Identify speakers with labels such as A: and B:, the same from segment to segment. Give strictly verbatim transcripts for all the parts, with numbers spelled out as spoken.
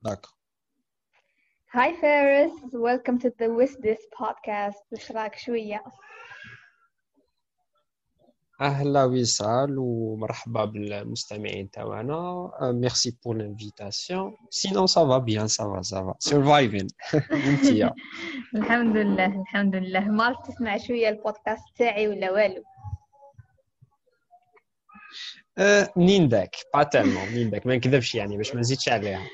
A: داكو.
B: Hi Ferris, welcome to the With This podcast. وش رايك شوية؟
A: اهلا وسهلا ومرحبا بالمستمعين تاعنا. ميرسي بور l'invitation. Sinon ça va bien, ça va ça va. Surviving. وانتيا؟
B: الحمد لله الحمد لله. ما تسمع شوية البودكاست تاعي ولا والو؟
A: أه منين داك؟ با تالمون منين داك، ما نكذبش يعني باش ما نزيدش عليها.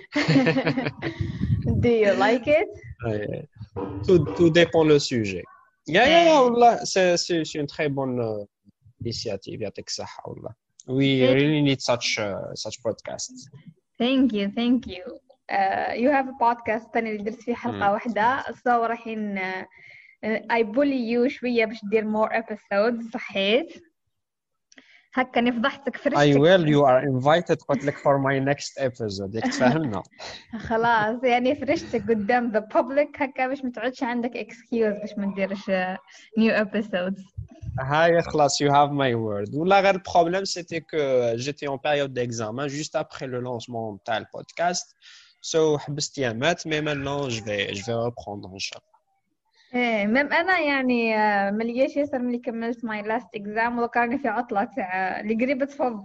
B: Do you like it?
A: tout tout dépend le sujet. يا يا يا والله c'est c'est c'est une très bonne euh, initiative. يعطيك الصحة والله. We really need such uh, such podcasts.
B: Thank you thank you. Uh, you have a podcast تاني اللي درت فيه حلقة واحدة so رايحين uh, I bully you شوية باش دير more episodes. صحيت هكا فضحتك فرشتك.
A: I will. You are invited. قلت لك for my next episode. ياك تفهمنا.
B: خلاص يعني فرشتك قدام the public هكا باش ما تعودش عندك excuse باش ما نديرش new episodes.
A: هاي خلاص. You have my word. ولا غير البروبلème c'était que j'étais en période d'examen juste après le lancement تاع البودكاست. So حبست يامات mais maintenant je vais je vais reprendre ان شاء الله.
B: ايه مم انا يعني ما لقيتش ياسر ملي كملت ماي لاست اكزام وكاني في عطله تاع اللي قريبه تفض.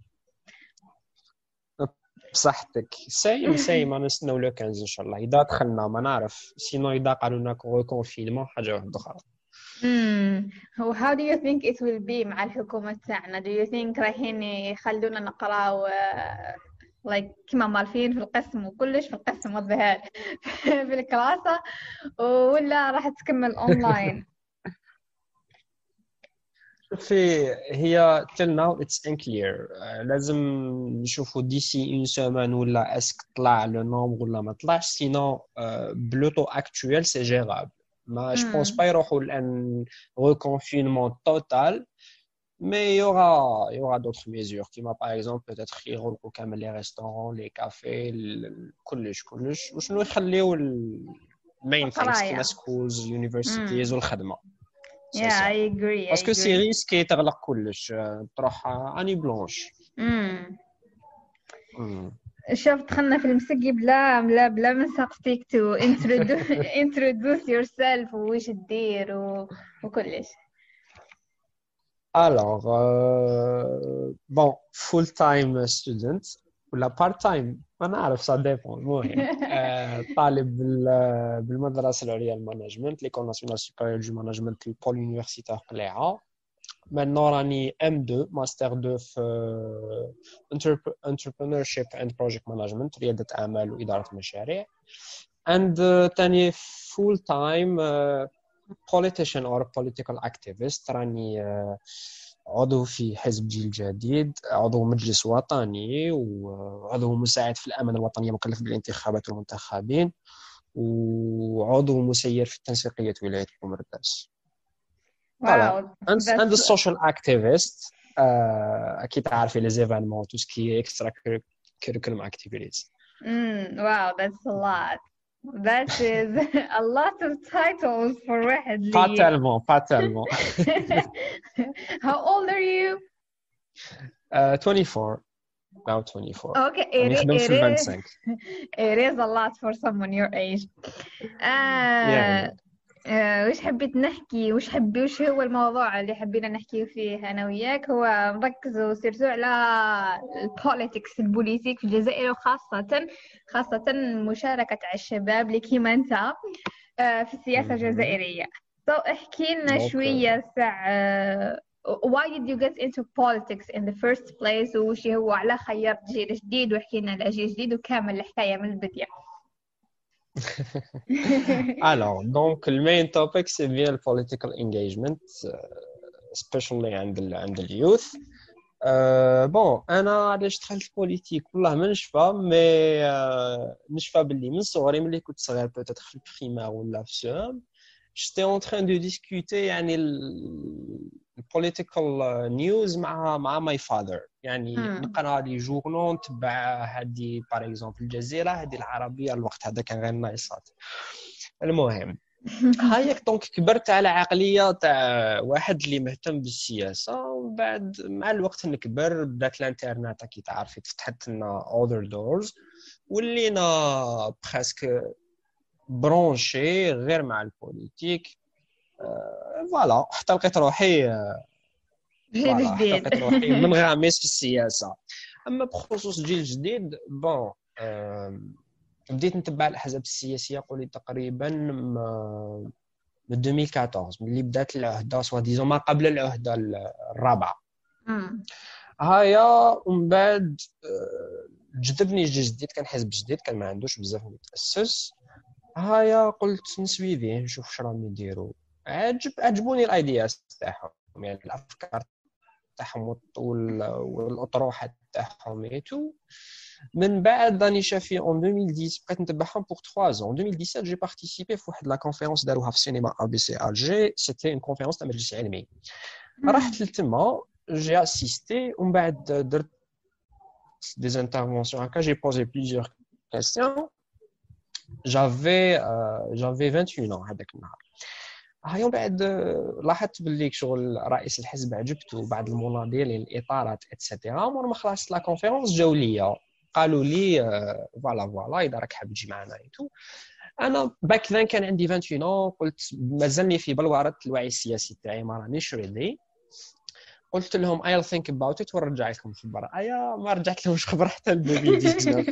A: بصحتك سيم سيم. انا نستناو لو خمسة ان شاء الله اذا دخلنا ما نعرف سينو اذا قالوا لنا كونفينمون حاجه واحده اخرى.
B: امم هو how do you think it will be مع الحكومه تاعنا؟ do you think رايحين يخلونا نقراو like كما مالفين في القسم وكلش في القسم والظهر في الكلاسة ولا راح تكمل اونلاين؟
A: في هي till now it's unclear. لازم نشوفوا d'ici une semaine ولا اسك طلع le nombre ولا ما طلعش. sinon le taux actuel c'est gérable. ما je pense pas يروحوا لان reconfinement total. Mais il y aura, il y aura d'autres mesures qui m'a par exemple peut-être يغلقوا كامل les restaurants, les cafés, كلش كلش وشنو يخليوا ال main things كيما schools, universities والخدمة.
B: Yeah, I agree.
A: Parce que c'est risqué تغلق كلش تروح اني بلانش.
B: امم شوف دخلنا في المسقي بلا بلا بلا من سقطيك to introduce introduce yourself وش تدير وكلش.
A: Alors, euh, bon, full-time student ولا part-time ما نعرف ça dépend. المهم طالب بالمدرسة العليا المانجمنت ليكول ناسيونال سوبيريور دو مانجمنت البول يونيفرسيتير قليعة. maintenant راني إم تو ماستر تو في entrepreneurship and project management ريادة أعمال وإدارة مشاريع. and تاني full-time politician or political activist. راني عضو في حزب جيل جديد، عضو مجلس وطني وعضو مساعد في الأمن الوطني مكلف بالانتخابات والمنتخبين وعضو مسير في تنسيقية ولاية بومرداس.
B: Wow,
A: and, and the social activist. uh, أكيد تعرفي les événements tout ce qui est extra curriculum activities.
B: Mm, wow, that's a lot. That is a lot of titles for واحد لي.
A: Pas tellement, pas tellement.
B: How old are you?
A: Uh, twenty-four. Now twenty-four.
B: Okay, it,
A: it,
B: it, is, it is a lot for someone your age. Uh, yeah. uh, وش حبيت نحكي وش حبي وش هو الموضوع اللي حبينا نحكي فيه أنا وياك؟ هو نركزوا سيرتو على البوليتكس البوليتيك في الجزائر وخاصة خاصة مشاركة الشباب اللي كيما أنت في السياسة الجزائرية. so احكي لنا شوية ساعة why did you get into politics in the first place وش هو على خيرت جيل جديد واحكي لنا على جيل جديد وكامل الحكاية من البداية.
A: Alors, donc le main topic c'est bien le political engagement, especially عند ال عند ال youth. Euh, bon, أنا علاش دخلت بوليتيك والله ما نشفى مي نشفى باللي من صغري ملي كنت صغير peut-être في البريمير ولا في السيام j'étais en train de discuter يعني ال political news مع مع my father. يعني نقرا لي جورنال نتبع هذه par exemple الجزيرة هذه العربية الوقت هذا كان غير نايصات. المهم هايك دونك كبرت على عقلية تاع واحد اللي مهتم بالسياسة ومن بعد مع الوقت نكبر بدات الانترنت كي تعرفي تفتحت لنا other doors ولينا بريسك برونشي غير مع البوليتيك. فوالا حتى لقيت روحي
B: جيل
A: فوالا حتى
B: جديد.
A: لقيت روحي منغمس في السياسه. اما بخصوص الجيل الجديد بون بديت نتبع الاحزاب السياسيه قولي تقريبا من ألفين وأربعطاش ملي بدات العهده سوا ديزون ما قبل العهده الرابعه.
B: أمم.
A: هايا ومن بعد جذبني الجيل الجديد، كان حزب جديد كان ما عندوش بزاف متاسس. هايا قلت نسويفيه نشوف واش راهم يديروا. عجب عجبوني الايدياز تاعهم يعني الافكار تاعهم والاطروحات تاعهم ايتو. من بعد راني شافي en ألفين وعشرة بقيت نتبعهم pour trois ans. En ألفين وسبعطاش j'ai participé في واحد لا كونفيرونس داروها في السينما A B C Alger. c'était une conférence تاع مجلس علمي. رحت لتما j'ai assisté ومن بعد درت des interventions هكا j'ai posé plusieurs questions. j'avais euh, j'avais vingt et un ans هذاك النهار. هايوم بعد لاحظت باللي شغل رئيس الحزب عجبته بعض المناضلين الاطارات اتسيتيرا. ومن ما خلصت لا كونفيرونس جاو ليا قالوا لي فوالا فوالا اذا راك حاب تجي معنا ايتو. انا باك ذن كان عندي واحد وعشرين عام. قلت مازالني في بلوره الوعي السياسي تاعي ما رانيش ريدي. قلت لهم I'll think about it ونرجع لكم خبر. ايا ما رجعت لهمش خبر حتى ل ألفين وتسعطاش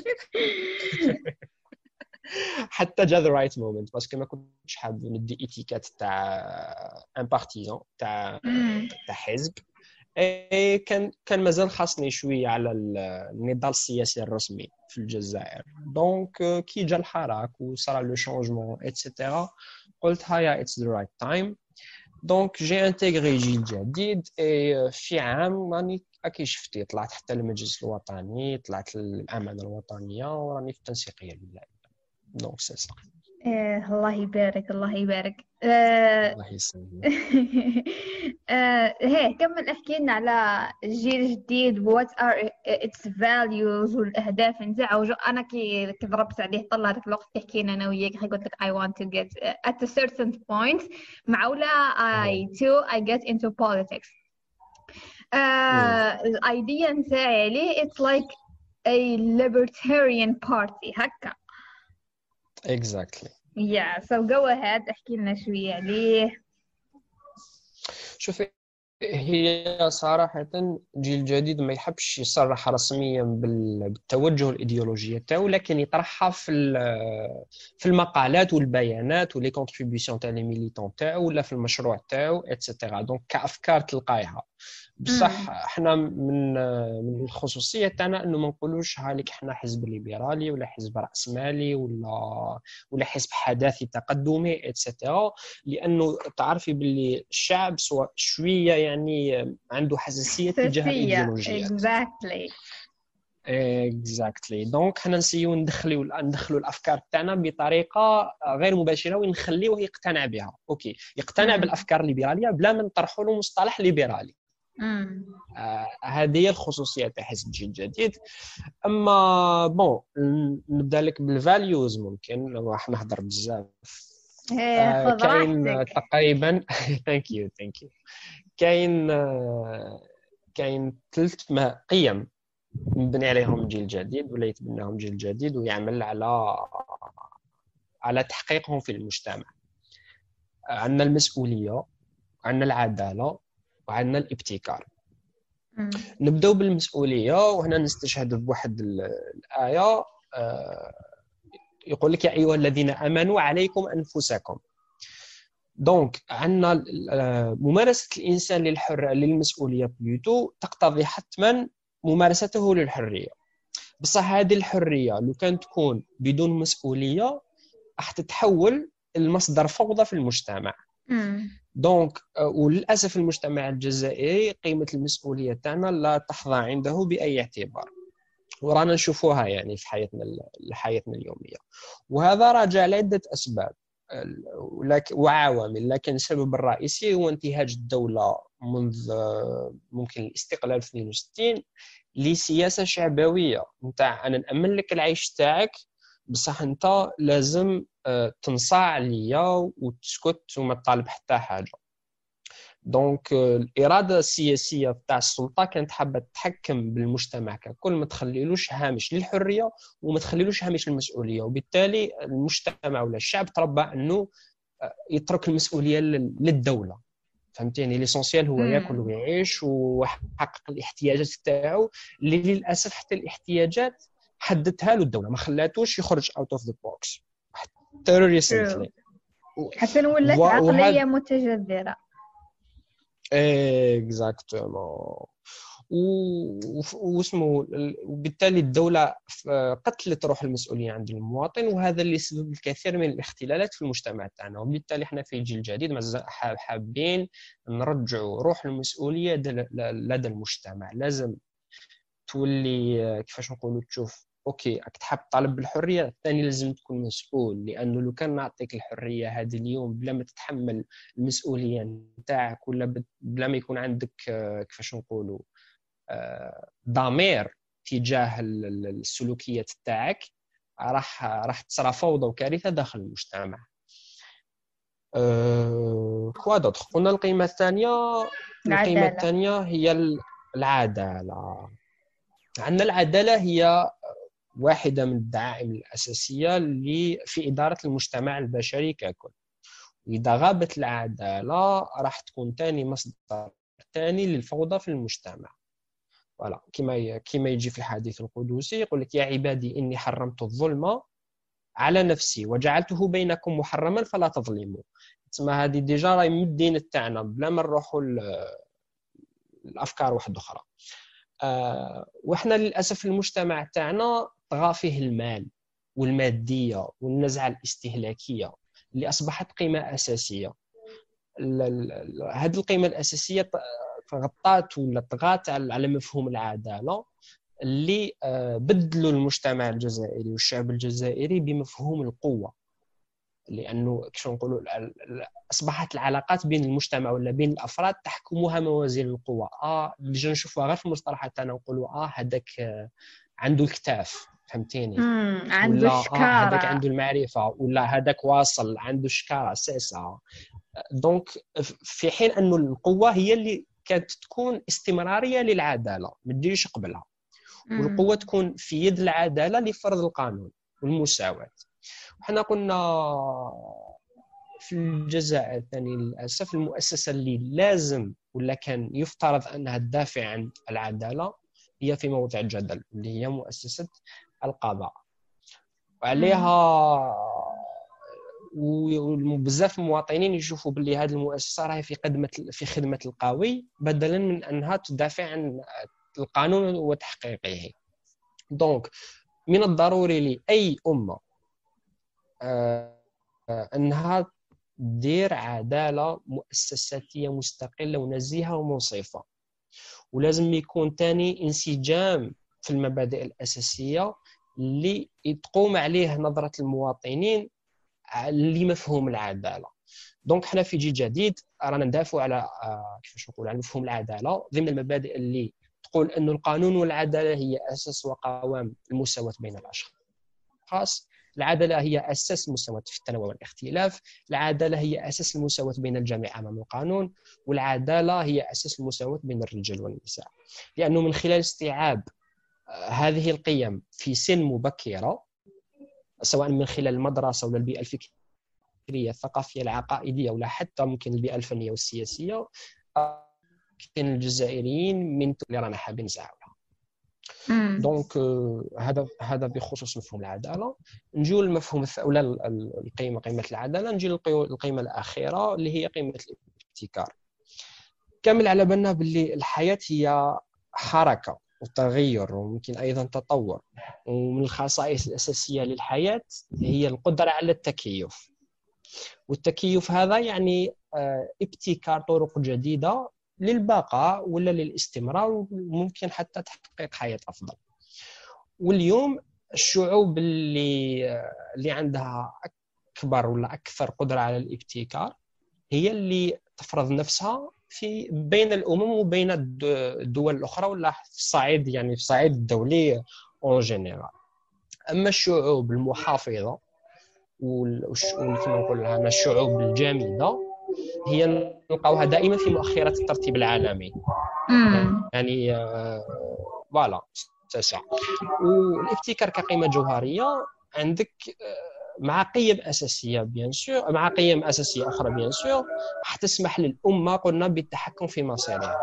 A: حتى جا ذا رايت مومنت باسكو ما كنتش حاب ندي ايتيكات تاع ان بارتيزان تاع تاع حزب. اي كان كان مازال خاصني شويه على النضال السياسي الرسمي في الجزائر. دونك كي جا الحراك وصار لو شونجمون ايتترا قلت هيا اتس ذا رايت تايم. دونك جي انتيغري جيل جديد. اي في عام راني كي شفتي طلعت حتى المجلس الوطني، طلعت الامانه الوطنيه وراني في التنسيقيه لله. دونك سي سا.
B: إيه الله يبارك الله يبارك. آه
A: الله يسلمك.
B: آه هي كمل احكي لنا على الجيل الجديد what are its values والأهداف نتاعو. أنا كي كي ضربت عليه طلع هذاك الوقت تحكي لنا أنا وياك قلت لك I want to get at a certain point معولا I too I get into politics. آه الأيديا نتاعي عليه it's like a libertarian party هكا.
A: Exactly.
B: Yeah, so go ahead احكي لنا شوية عليه.
A: شوفي هي صراحة جيل جديد ما يحبش يصرح رسميا بالتوجه الإيديولوجية تاعو، لكن يطرحها في في المقالات والبيانات ولي كونتريبيسيون تاع لي ميليتون تاعو ولا في المشروع تاعو اتسيتيرا. دونك كأفكار تلقايها. بصح احنا من من الخصوصيه تاعنا انه ما نقولوش هالك احنا حزب ليبرالي ولا حزب راسمالي ولا ولا حزب حداثي تقدمي اتسيتيرا، لانه تعرفي باللي الشعب سواء شويه يعني عنده حساسيه تجاه الايديولوجيات.
B: exactly
A: exactly. دونك حنا نسيو ندخلوا ندخلوا الافكار تاعنا بطريقه غير مباشره ونخليوه يقتنع بها. اوكي يقتنع بالافكار الليبراليه بلا ما نطرحوا له مصطلح ليبرالي. آه هذه هي الخصوصيه تاع حزب الجيل الجديد. اما بون نبدا لك بالفاليوز. ممكن راح نهضر بزاف.
B: آه
A: كاين تقريبا ثانك يو ثانك يو كاين آه كاين ثلاث قيم نبني عليهم الجيل الجديد ولا يتبناهم الجيل الجديد ويعمل على على تحقيقهم في المجتمع. عندنا المسؤوليه، عندنا العداله، وعندنا الابتكار. مم. نبداو بالمسؤوليه وهنا نستشهد بواحد الايه يقول لك يا ايها الذين امنوا عليكم انفسكم. دونك عندنا ممارسه الانسان للحر للمسؤوليه بلوتو تقتضي حتما ممارسته للحريه. بصح هذه الحريه لو كانت تكون بدون مسؤوليه راح تتحول لمصدر فوضى في المجتمع. مم. دونك وللاسف المجتمع الجزائري قيمه المسؤوليه تاعنا لا تحظى عنده باي اعتبار، ورانا نشوفوها يعني في حياتنا حياتنا اليوميه. وهذا راجع لعده اسباب وعوامل، لكن السبب الرئيسي هو انتهاج الدوله منذ ممكن الاستقلال في اثنين وستين لسياسه شعبويه نتاع انا نامن لك العيش تاعك بصح انت لازم تنصاع ليا وتسكت وما تطالب حتى حاجه. دونك الاراده السياسيه تاع السلطه كانت حابه تتحكم بالمجتمع ككل، ما تخليلوش هامش للحريه وما تخليلوش هامش للمسؤوليه، وبالتالي المجتمع ولا الشعب تربى انه يترك المسؤوليه للدوله. فهمتيني؟ ليسونسيال هو ياكل
B: امم
A: ويعيش ويحقق الاحتياجات تاعو، اللي للاسف حتى الاحتياجات حددتها له الدوله، ما خلاتوش يخرج اوت اوف ذا بوكس حتى ريسنتلي.
B: حسن ولات عقلية
A: وهذا
B: متجذرة.
A: اكزاكتومون. واسمه وبالتالي الدولة قتلت روح المسؤولية عند المواطن، وهذا اللي سبب الكثير من الاختلالات في المجتمع تاعنا. وبالتالي احنا في جيل جديد حابين نرجعوا روح المسؤولية لدى المجتمع. لازم تولي كيفاش نقولوا تشوف اوكي راك تحب طالب بالحريه، الثاني لازم تكون مسؤول، لانه لو كان نعطيك الحريه هذه اليوم بلا ما تتحمل المسؤوليه نتاعك، ولا بلا ما يكون عندك كيفاش نقولوا ضمير تجاه السلوكيات تاعك، راح راح تصرى فوضى وكارثه داخل المجتمع. أه... كوا دوطخ قلنا القيمه الثانيه. القيمه
B: العدالة.
A: الثانيه هي العداله. عندنا العداله هي واحدة من الدعائم الأساسية اللي في إدارة المجتمع البشري ككل. وإذا غابت العدالة راح تكون ثاني مصدر ثاني للفوضى في المجتمع. ولا كما كما يجي في الحديث القدسي يقول لك: يا عبادي إني حرمت الظلم على نفسي وجعلته بينكم محرما فلا تظلموا. تسمى هذه ديجا راهي من الدين تاعنا بلا ما نروحوا الأفكار واحدة أخرى. أه وإحنا للأسف المجتمع تاعنا طغى فيه المال والمادية والنزعة الاستهلاكية اللي أصبحت قيمة أساسية. هذه القيمة الأساسية غطات ولا طغات على مفهوم العدالة، اللي بدلوا المجتمع الجزائري والشعب الجزائري بمفهوم القوة. لأنه كيف نقولوا أصبحت العلاقات بين المجتمع ولا بين الأفراد تحكمها موازين القوة. آه اللي نشوفوها غير في المصطلحات تاعنا نقولوا آه هذاك عنده الكتاف، فهمتيني؟
B: عنده
A: ولا آه هذاك
B: شكارة.
A: عنده المعرفة، ولا هذاك واصل عنده شكارة ساسة. دونك في حين أنه القوة هي اللي كانت تكون استمرارية للعدالة ما تجيش قبلها، والقوة تكون في يد العدالة لفرض القانون والمساواة. وحنا قلنا في الجزائر ثاني للأسف المؤسسة اللي لازم ولا كان يفترض أنها تدافع عن العدالة هي في موضع الجدل، اللي هي مؤسسة القضاء. وعليها وبزاف المواطنين يشوفوا باللي هذه المؤسسة راهي في خدمة في خدمة القوي بدلا من أنها تدافع عن القانون وتحقيقه. دونك من الضروري لأي أمة أنها تدير عدالة مؤسساتية مستقلة ونزيهة ومنصفة، ولازم يكون تاني انسجام في المبادئ الأساسية اللي تقوم عليه نظرة المواطنين لمفهوم العدالة. دونك حنا في جيل جديد رانا ندافع على كيفاش نقول على مفهوم العدالة ضمن المبادئ اللي تقول أن القانون والعدالة هي أساس وقوام المساواة بين الأشخاص. العدالة هي أساس المساواة في التنوع والاختلاف. العدالة هي أساس المساواة بين الجميع أمام القانون. والعدالة هي أساس المساواة بين الرجال والنساء. لأنه من خلال استيعاب هذه القيم في سن مبكرة، سواء من خلال المدرسة ولا البيئة الفكرية الثقافية العقائدية ولا حتى ممكن البيئة الفنية والسياسية، كاين الجزائريين من اللي رانا حابين نسعوا لها. دونك هذا هذا بخصوص مفهوم العداله. نجيو للمفهوم ولا القيمه قيمه العداله. نجي للقيمه الاخيره اللي هي قيمه الابتكار. كامل على بالنا باللي الحياه هي حركه وتغير وممكن ايضا تطور، ومن الخصائص الاساسيه للحياه هي القدره على التكيف. والتكيف هذا يعني ابتكار طرق جديده للبقاء ولا للاستمرار، وممكن حتى تحقيق حياة أفضل. واليوم الشعوب اللي اللي عندها أكبر ولا أكثر قدرة على الابتكار هي اللي تفرض نفسها في بين الأمم وبين الدول الأخرى ولا في الصعيد يعني في الصعيد الدولي أون جينيرال. أما الشعوب المحافظة وكما نقول لها الشعوب الجامدة هي نلقاوها دائما في مؤخرة الترتيب العالمي.
B: امم
A: يعني فوالا تسع. والابتكار كقيمة جوهرية عندك مع قيم أساسية بيان سور، مع قيم أساسية أخرى بيان سور راح تسمح للأمة قلنا بالتحكم في مصيرها.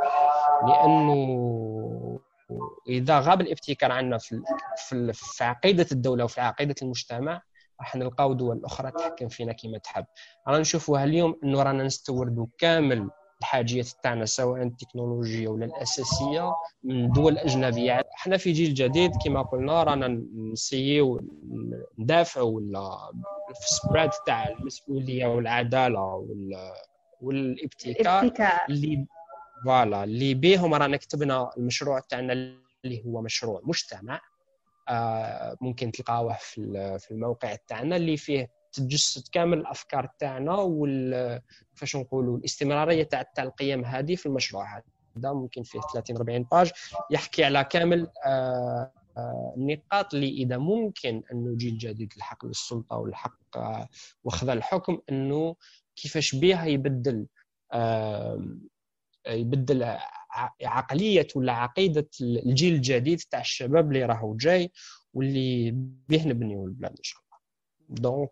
A: لأنه إذا غاب الابتكار عندنا في في في عقيدة الدولة وفي عقيدة المجتمع راح نلقاو دول أخرى تحكم فينا كما تحب. رانا نشوفوها اليوم إنه رانا نستوردوا كامل الحاجيات تاعنا سواء التكنولوجية ولا الأساسية من دول أجنبية. احنا في جيل جديد كما قلنا رانا نسيو ندافعوا ولا في سبريد تاع المسؤولية والعدالة وال والابتكار
B: ابتكار.
A: اللي فوالا اللي بيهم رانا كتبنا المشروع تاعنا اللي هو مشروع مجتمع. آه ممكن تلقاوه في في الموقع تاعنا اللي فيه تجسد كامل الافكار تاعنا وال فاش نقولوا الاستمراريه تاع تاع القيم هذه في المشروع هذا. ممكن فيه ثلاثين أربعين باج يحكي على كامل آه آه النقاط اللي اذا ممكن انه جيل جديد الحق للسلطه والحق آه واخذ الحكم انه كيفاش بها يبدل آه يبدل عقلية ولا عقيدة الجيل الجديد تاع الشباب اللي راهو جاي واللي به نبنيو البلاد إن شاء الله. دونك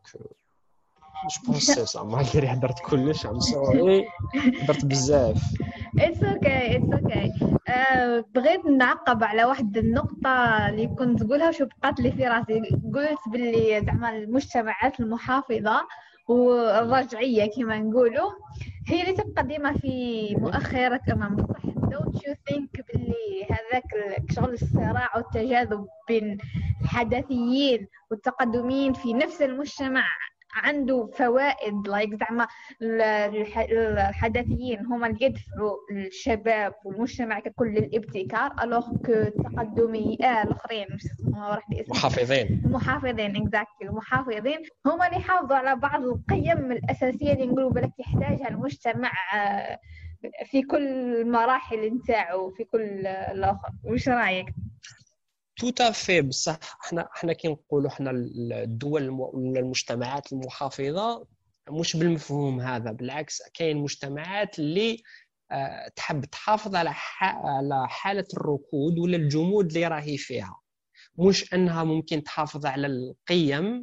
A: جو بونس سي سا ما غير هضرت كلش ام سوري هضرت بزاف.
B: اتس اوكي اتس اوكي. بغيت نعقب على واحد النقطة اللي كنت تقولها وشو بقات لي في راسي. قلت باللي زعما المجتمعات المحافظة والرجعية كما نقولوا هي اللي تبقى ديما في مؤخرة أمام الصح. don't you think باللي هذاك شغل الصراع والتجاذب بين الحداثيين والتقدميين في نفس المجتمع عنده فوائد؟ like زعما الحداثيين هما اللي يدفعوا الشباب والمجتمع ككل للابتكار alors que التقدمي آه الآخرين مش اسمه راح لي اسمه
A: محافظين
B: المحافظين exactly المحافظين هما اللي يحافظوا على بعض القيم الأساسية اللي نقولوا بالك يحتاجها المجتمع في كل المراحل نتاعو في كل الآخر. وش رأيك؟
A: توتا في بصح احنا احنا كي نقولوا احنا الدول ولا المجتمعات المحافظه مش بالمفهوم هذا، بالعكس كاين مجتمعات اللي اه تحب تحافظ على على حاله الركود ولا الجمود اللي راهي فيها، مش انها ممكن تحافظ على القيم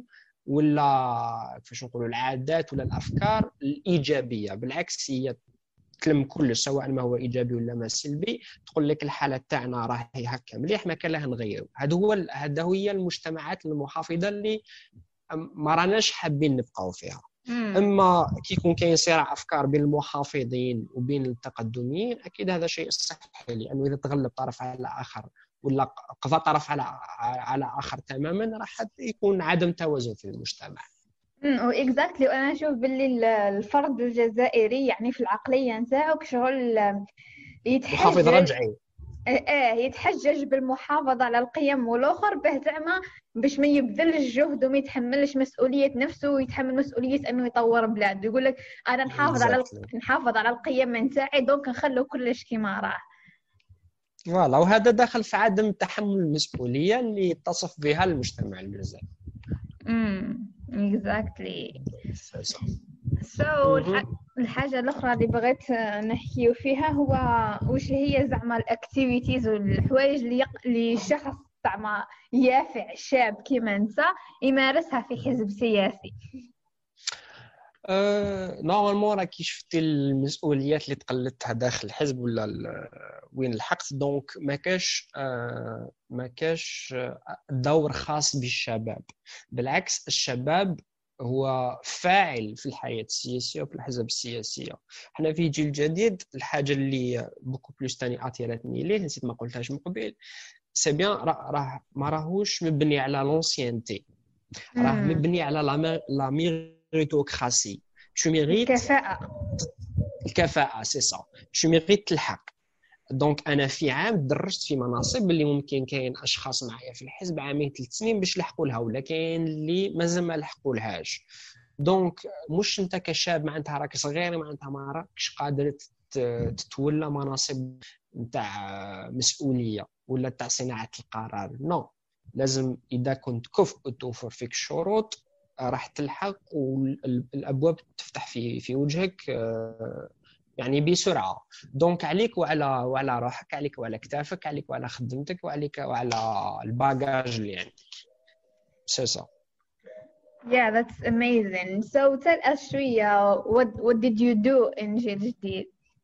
A: ولا كيفاش نقولوا العادات ولا الافكار الايجابيه. بالعكس هي تلم كل سواء ما هو ايجابي ولا ما سلبي، تقول لك الحاله تاعنا راهي هكا مليح ما كان لها نغيروا. هذا هو هذا هي المجتمعات المحافظه اللي ما راناش حابين نبقاو فيها. اما كي يكون كاين صراع افكار بين المحافظين وبين التقدميين اكيد هذا شيء صحي، لانه اذا تغلب طرف على اخر ولا قضى طرف على على اخر تماما راح يكون عدم توازن في المجتمع.
B: امم اكزاكتلي. وانا اشوف باللي الفرد الجزائري يعني في العقليه نتاعو كشغل يتحجج
A: محافظ رجعي
B: اه يتحجج بالمحافظه على القيم والاخر به زعما باش ما يبذلش جهد وما يتحملش مسؤوليه نفسه ويتحمل مسؤوليه انه يطور بلاده. يقول لك انا نحافظ على نحافظ على القيم نتاعي دونك نخلو كلش كيما راه.
A: فوالا وهذا داخل في عدم تحمل المسؤوليه اللي يتصف بها المجتمع الجزائري.
B: امم اكزاكتلي. سو الحاجه الاخرى اللي بغيت نحكيو فيها هو واش هي زعما الاكتيفيتيز والحوايج اللي يق... اللي الشخص زعما يافع شاب كيما انت يمارسها في حزب سياسي.
A: أه نورمالمون راكي شفتي المسؤوليات اللي تقلدتها داخل الحزب ولا وين الحقت، دونك ما كاش أه ما كاش دور خاص بالشباب. بالعكس الشباب هو فاعل في الحياة السياسية وفي الحزب السياسية. احنا في جيل جديد الحاجة اللي بوكو بلوس تاني اثيرتني ليه نسيت ما قلتهاش من قبل، سي بيان راه ما راهوش مبني على لونسيانتي، راه مبني على لا ميريتوكراسي. شو ميريت
B: الكفاءة
A: الكفاءة سي سا شو ميريت الحق. دونك انا في عام درجت في مناصب اللي ممكن كاين اشخاص معايا في الحزب عامين ثلاث سنين باش لحقوا لها ولا كاين اللي مازال ما لحقوا لهاش. دونك مش انت كشاب معناتها راك صغير معناتها ما راكش قادر تتولى مناصب نتاع مسؤوليه ولا تاع صناعه القرار. نو no. لازم اذا كنت كفء وتوفر فيك الشروط راح تلحق والابواب تفتح في في وجهك يعني بسرعه. دونك عليك وعلى وعلى روحك، عليك وعلى كتافك، عليك وعلى خدمتك، وعليك وعلى الباجاج اللي يعني سي سا.
B: Yeah, that's amazing. So tell us شوية what what did you do in جيل جديد؟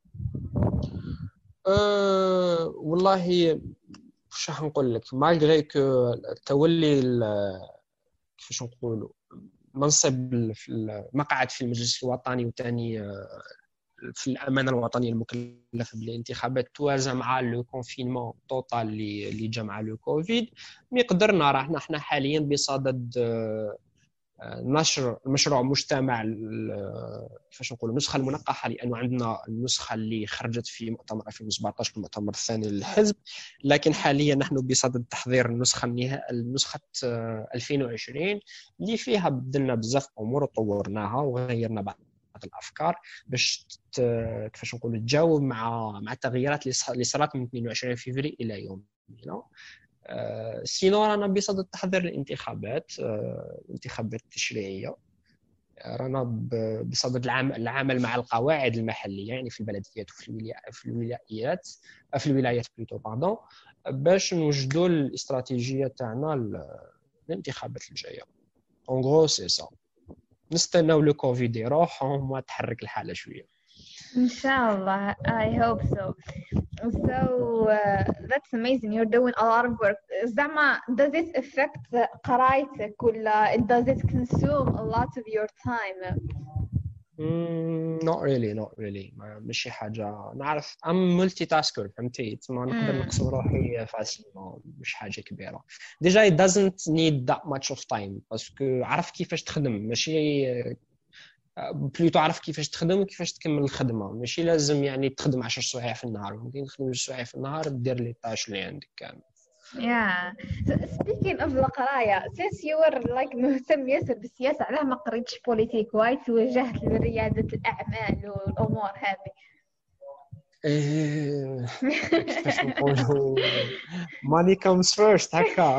A: أه والله واش راح نقول لك، مالغري كو تولي كيفاش نقولوا منصب في المقعد في المجلس الوطني وثاني في الامانه الوطنيه المكلف بالانتخابات توازى مع لو كونفينمون توتال اللي اللي جا مع لو كوفيد. مي قدرنا راحنا احنا حاليا بصدد نشر مشروع مجتمع كيفاش نقولوا النسخه المنقحه، لانه عندنا النسخه اللي خرجت في مؤتمر ألفين وسبعطاش المؤتمر الثاني للحزب، لكن حاليا نحن بصدد تحضير النسخه النهائيه النسخه ألفين وعشرين اللي فيها بدلنا بزاف امور وطورناها وغيرنا بعض الافكار باش كيفاش نقولوا تجاوب مع مع التغييرات اللي صارت من اثنين وعشرين فبراير الى يومنا. أه سينو رانا بصدد تحضير الانتخابات، أه الانتخابات التشريعيه. رانا بصدد العمل مع القواعد المحليه يعني في البلديات وفي الولايات في الولايات في الولايات بلوتو باردون باش نوجدوا الاستراتيجيه تاعنا للانتخابات الجايه. اون غرو سي سا. نستناو لو كوفيد يروح وما تحرك الحاله شويه
B: إن شاء الله. I hope so. So uh, that's amazing. You're doing a lot of work. زعما does it affect قرايتك ولا does it consume a lot of your time?
A: Mm, not really, not really. ماشي حاجة نعرف I'm multitasker فهمتي، ما نقدر نقسم روحي فاسيل، مش حاجة كبيرة. ديجا it doesn't need that much of time باسكو عرف كيفاش تخدم، ماشي بلوتو عرف كيفاش تخدم وكيفاش تكمل الخدمة. ماشي لازم يعني تخدم عشر سوايع في النهار، ممكن تخدم عشر سوايع في النهار دير لي طاش اللي عندك كامل.
B: Yeah. So speaking of القراية, since you were like مهتم ياسر بالسياسة، علاه ما قريتش بوليتيك وايد توجهت لريادة الأعمال والأمور هذه؟
A: إيه كيفاش نقولوا money comes first هكا.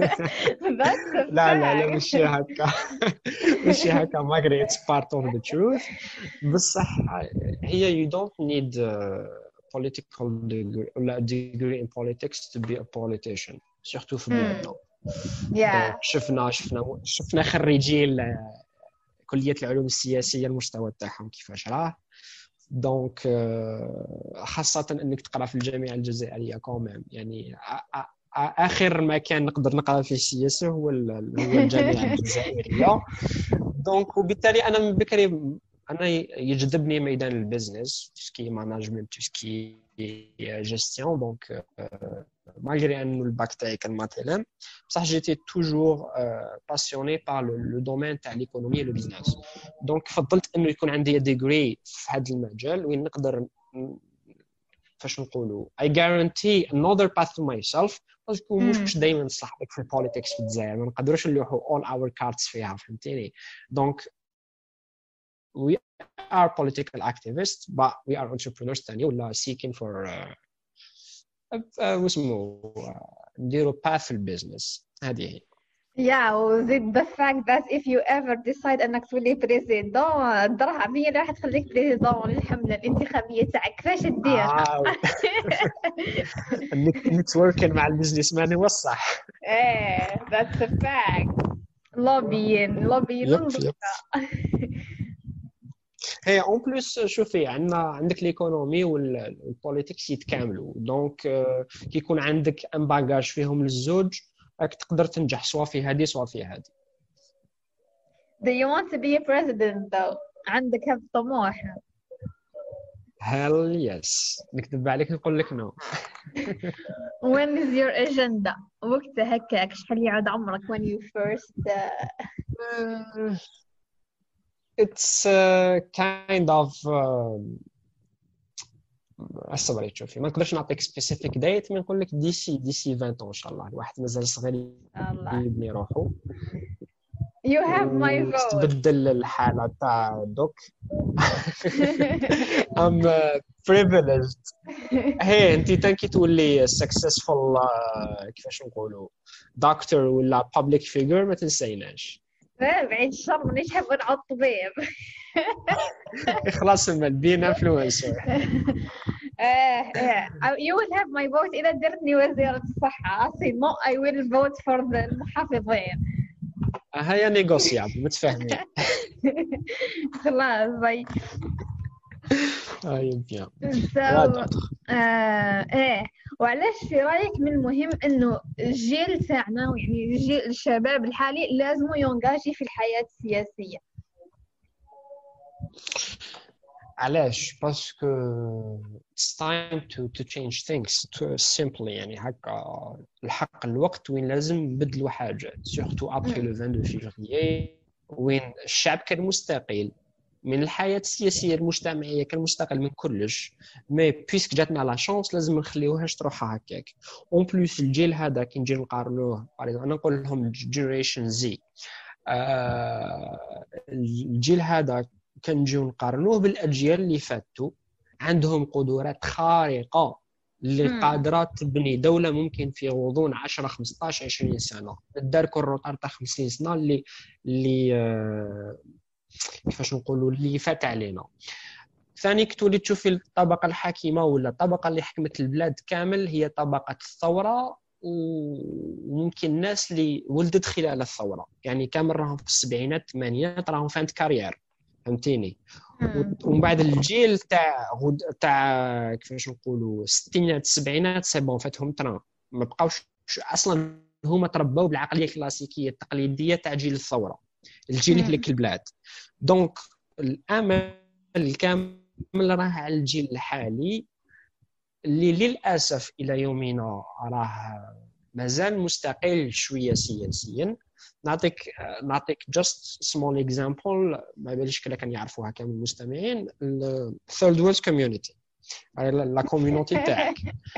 A: لا لا لا ماشي هكا ماشي هكا ما قريت it's part of the truth. بصح هي you don't need uh, political degree ولا degree in politics to be a politician surtout في بلادنا.
B: yeah.
A: شفنا شفنا شفنا خريجي كلية العلوم السياسية المستوى تاعهم كيفاش راه. دونك خاصة انك تقرا في الجامعة الجزائرية كومام، يعني اخر مكان نقدر نقرا فيه السياسة هو هو الجامعة الجزائرية. دونك وبالتالي انا من بكري انا يجذبني ميدان البزنس تسكي مانجمنت تسكي جيستيون. دونك malgré انه الباك تاعي كان مثلا بصح جيتي توجور باسيوني بار لو دومين تاع ليكونومي لو بيزنس. دونك فضلت انه يكون عندي ديغري في هذا المجال وين نقدر فاش نقولوا I guarantee another path to myself باسكو مش دائما صاحبك في البوليتكس في الجزائر ما نقدروش نلوحوا all our cards فيها فهمتيني. دونك we are political activists but we are entrepreneurs ثاني ولا seeking for uh, واسمه نديروا path في البيزنس هذه هي.
B: Yeah, وزيد the fact that if you ever decide انك تولي بريزيدون الدرهم هي اللي راح تخليك بريزيدون للحملة الانتخابية تاعك كيفاش تديرها.
A: انك نتوركن مع البيزنس مان هو الصح.
B: ايه that's a fact. لوبيين لوبيين
A: هي اون بليس شوفي عندنا عندك ليكونومي والبوليتيكس يتكاملوا. دونك كي يكون عندك ان باجاج فيهم للزوج راك تقدر تنجح سواء في هذه سواء في هذه.
B: Do you want to be a president though? عندك هذا الطموح؟
A: Hell yes. نكذب عليك نقول لك no.
B: When is your agenda? وقتها هكاك شحال يعود عمرك when you first uh...
A: It's uh, kind of الصبر تشوفي ما نقدرش نعطيك specific date، ما نقول لك ديسي ديسي عشرين ان شاء الله. الواحد مازال صغير يبني روحه.
B: You have my vote.
A: تبدل الحالة تاع دوك. I'm privileged. هي انت تنكي تولي successful كيفاش نقولوا دكتور ولا public figure ما تنسيناش.
B: بعيد الشر من يحب نعض طبيب.
A: خلاص ما بين انفلونسر.
B: you will have my vote إذا درتني وزيرة الصحة. أصي no I will vote for the المحافظين.
A: هيا نيغوسيابل متفاهمين.
B: خلاص باي.
A: هاي بيان.
B: ايه وعلاش في رايك من المهم انه الجيل تاعنا يعني الجيل الشباب الحالي لازم يونغاجي في الحياة السياسية؟
A: علاش؟ باسكو it's time to to change things to simply يعني هكا الحق الوقت وين لازم نبدلوا حاجات surtout après le vingt-deux février وين الشعب كان مستقل من الحياة السياسية المجتمعية كان مستقل من كلش مي بيسك جاتنا لا شانس لازم نخليوهاش تروح هكاك اون بليس الجيل هذا كي نجي نقارنوه انا نقول لهم جينيريشن زي آه الجيل هذا كنجيو نقارنوه بالاجيال اللي فاتوا عندهم قدرات خارقه اللي قادره تبني دوله ممكن في غضون عشرة خمسطاش عشرين سنه داركوا الروطار تاع خمسين سنه اللي اللي آه كيفاش نقولوا اللي فات علينا. ثاني كتولي تشوفي الطبقه الحاكمه ولا الطبقه اللي حكمت البلاد كامل هي طبقه الثوره وممكن الناس اللي ولدت خلال الثوره يعني كامل راهم في السبعينات الثمانينات راهم فهمت كارير فهمتيني. ومن بعد الجيل تاع تاع كيفاش نقولوا الستينات السبعينات سي بون فاتهم تران ما بقاوش اصلا هما تربوا بالعقليه الكلاسيكيه التقليديه تاع جيل الثوره الجيل هلك البلاد. دونك الامل الكامل راه على الجيل الحالي اللي للاسف الى يومنا راه مازال مستقل شويه سياسيا. نعطيك نعطيك جاست سمول اكزامبل ما باليش كلا كان يعرفوها كامل المستمعين الثيرد وورلد كوميونيتي لا كوميونيتي تاعك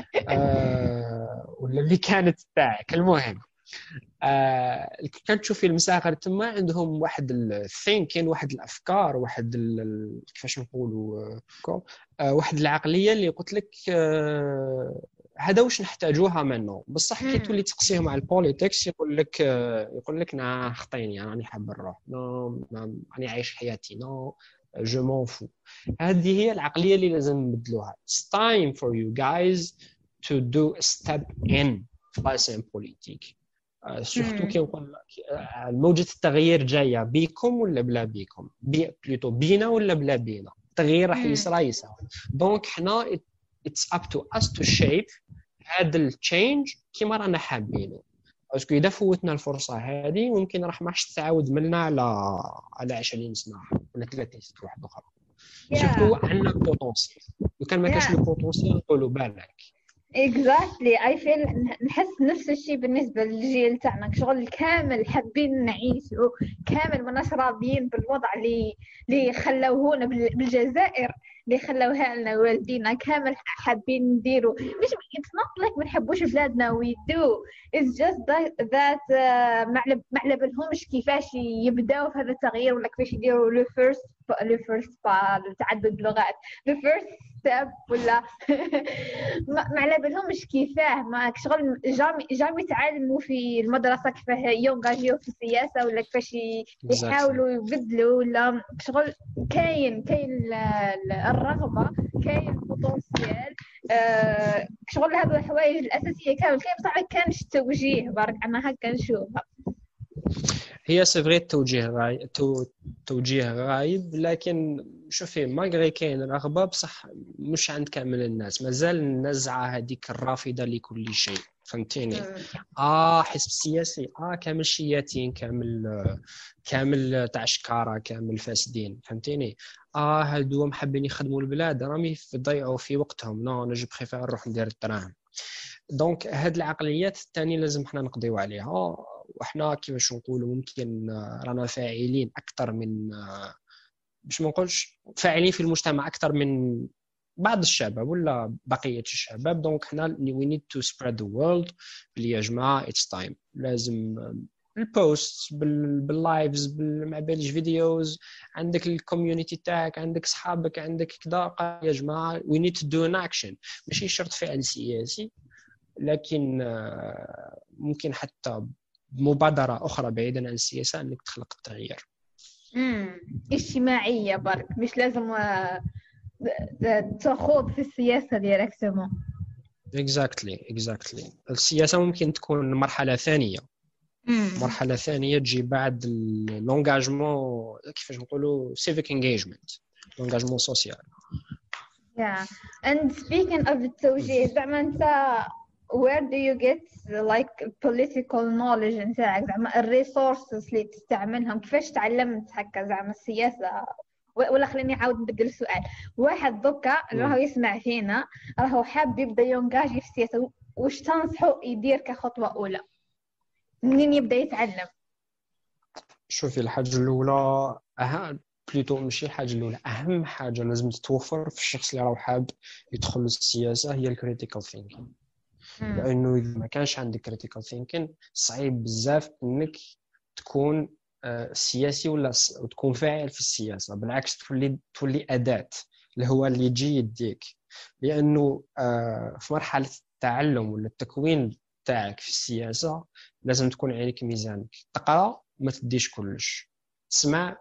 A: ولا اللي كانت تاعك المهم آه، كانت تشوفي المساغر تما عندهم واحد الثينكين واحد الافكار واحد كيفاش نقولوا آه، واحد العقليه اللي قلت لك آه، هذا واش نحتاجوها منه بصح كي تولي تقسيهم على البوليتكس يقول لك آه، يقول لك نا خطيني انا راني حاب نروح نو راني عايش حياتي نو جو مون فو. هذه هي العقليه اللي لازم نبدلوها. It's time for you guys to do a step in في لاسين بوليتيك سورتو كي نقول موجة التغيير جايه بيكم ولا بلا بيكم بي بلوتو بينا ولا بلا بينا التغيير راح يصرى يصرى. دونك حنا it's up to us to shape هذا التشينج كيما رانا حابينه باسكو اذا فوتنا الفرصه هذه ممكن راح ما حش تعاود منا على على عشرين سنه ولا ثلاثين سنه واحد اخرى. سورتو عندنا بوتونسيال وكان ما كاش البوتونسيال نقولوا بالك.
B: exactly I feel نحس نفس الشيء بالنسبة للجيل تاعنا شغل كامل حابين نعيشوا كامل مناش راضيين بالوضع اللي اللي خلوهونا بالجزائر اللي خلوها لنا والدينا كامل حابين نديروا مش it's not like ما نحبوش بلادنا we do it's just that, that uh, ما على بالهمش كيفاش يبداو في هذا التغيير ولا كيفاش يديروا le first le first pas تعدد اللغات the first step ولا ما على بالهمش كيفاه ما شغل جامي جامي يتعلموا في المدرسة كيفاه يونغاجيو في السياسة ولا كيفاش يحاولوا يبدلوا ولا شغل كاين كاين الرغبة كاين البوتنسيال آه شغل هذو الحوايج الأساسية كامل كاين بصح كانش توجيه بارك أنا هكا نشوفها.
A: هي سيفري التوجيه غايب توجيه غايب لكن شوفي ماغري كاين رغبه بصح مش عند كامل الناس مازال النزعه هذيك الرافضه لكل شيء فهمتيني. اه حزب سياسي اه كامل شياتين كامل كامل تاع شكاره كامل فاسدين فهمتيني. اه هادو حابين يخدموا البلاد راهم يضيعوا في وقتهم نو نجي بخيفه نروح ندير الدراهم. دونك هاد العقليات الثانيه لازم حنا نقضيو عليها وحنا كيفاش نقولوا ممكن رانا فاعلين اكثر من باش ما نقولش فاعلين في المجتمع اكثر من بعض الشباب ولا بقيه الشباب. دونك حنا we need to spread the world اللي يا جماعه it's time لازم البوست باللايفز مع باليش فيديوز عندك الكوميونيتي تاعك عندك صحابك عندك كذا يا جماعه we need to do an action ماشي شرط فعل سياسي لكن ممكن حتى بمبادرة أخرى بعيدا عن السياسة أنك تخلق التغيير.
B: امم اجتماعية برك، مش لازم آه، تخوض في السياسة ديريكتومون.
A: exactly exactly السياسة ممكن تكون مرحلة ثانية. مرحلة ثانية تجي بعد l'engagement، كيفاش نقولوا civic engagement، l'engagement social.
B: Yeah. And speaking of التوجيه، زعما انت where do you get like political knowledge نتاعك، زعما الريسورسز اللي تستعملهم، كيفاش تعلمت هكا زعما السياسة؟ ولا خليني نعاود نبدل السؤال. واحد دوكا راهو يسمع فينا، راهو حاب يبدا يونجاجي في السياسة، واش تنصحو يدير كخطوة أولى؟ منين يبدا يتعلم؟
A: شوفي، الحاجة الأولى أهم بلوتو ماشي الحاجة الأولى، أهم حاجة لازم تتوفر في الشخص اللي راهو حاب يدخل للسياسة هي الكريتيكال ثينكينغ. لأنه إذا ما كانش عندك كريتيكال ثينكينغ صعيب بزاف إنك تكون سياسي ولا تكون فاعل في السياسة. بالعكس تولي تولي أداة اللي هو اللي يجي يديك. لأنه في مرحلة التعلم ولا التكوين تاعك في السياسة لازم تكون عليك ميزانك، تقرأ ما تديش كلش، تسمع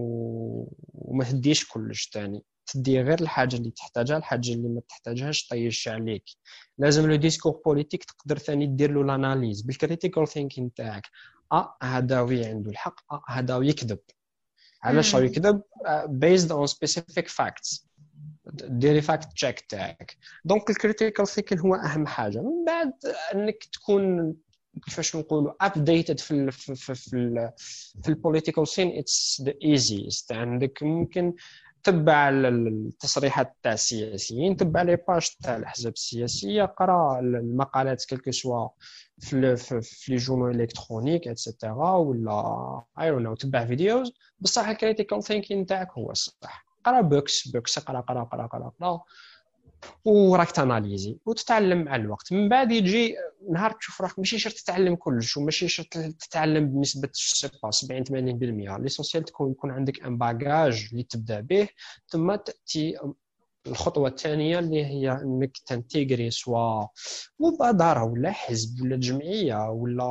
A: وما تديش كلش تاني، تدي غير الحاجة اللي تحتاجها، الحاجة اللي ما تحتاجهاش طيش عليك. لازم لو ديسكور بوليتيك تقدر ثاني دير له الاناليز بالكريتيكال ثينكينغ تاعك. اه هذا وي عنده الحق، اه هذا يكذب. علاش راه يكذب؟ based on specific facts، ديري فاكت تشيك تاعك. دونك الكريتيكال ثينكينغ هو اهم حاجه. من بعد انك تكون كيفاش نقولوا ابديتد في ال في في في, في البوليتيكال سين، اتس ذا ايزيست. عندك ممكن تبع التصريحات تاع السياسيين، تبع لي باج تاع الاحزاب السياسيه، قرا المقالات كلكو سوا في في, في لي جورنال الكترونيك اتسيتيرا، ولا اي دون نو تبع فيديوز. بصح الكريتيكال ثينكينغ تاعك هو الصح. قرا بوكس بوكس قرا قرا قرا قرا قرا وراك تاناليزي وتتعلم مع الوقت. من بعد يجي نهار تشوف راك ماشي شرط تتعلم كلش، وماشي شرط تتعلم بنسبه سبعين ثمانين بالمئة. ليسونسيال تكون يكون عندك ان باجاج اللي تبدا به، ثم تاتي الخطوه الثانيه اللي هي انك تنتيغري سوا مبادره ولا حزب ولا جمعيه ولا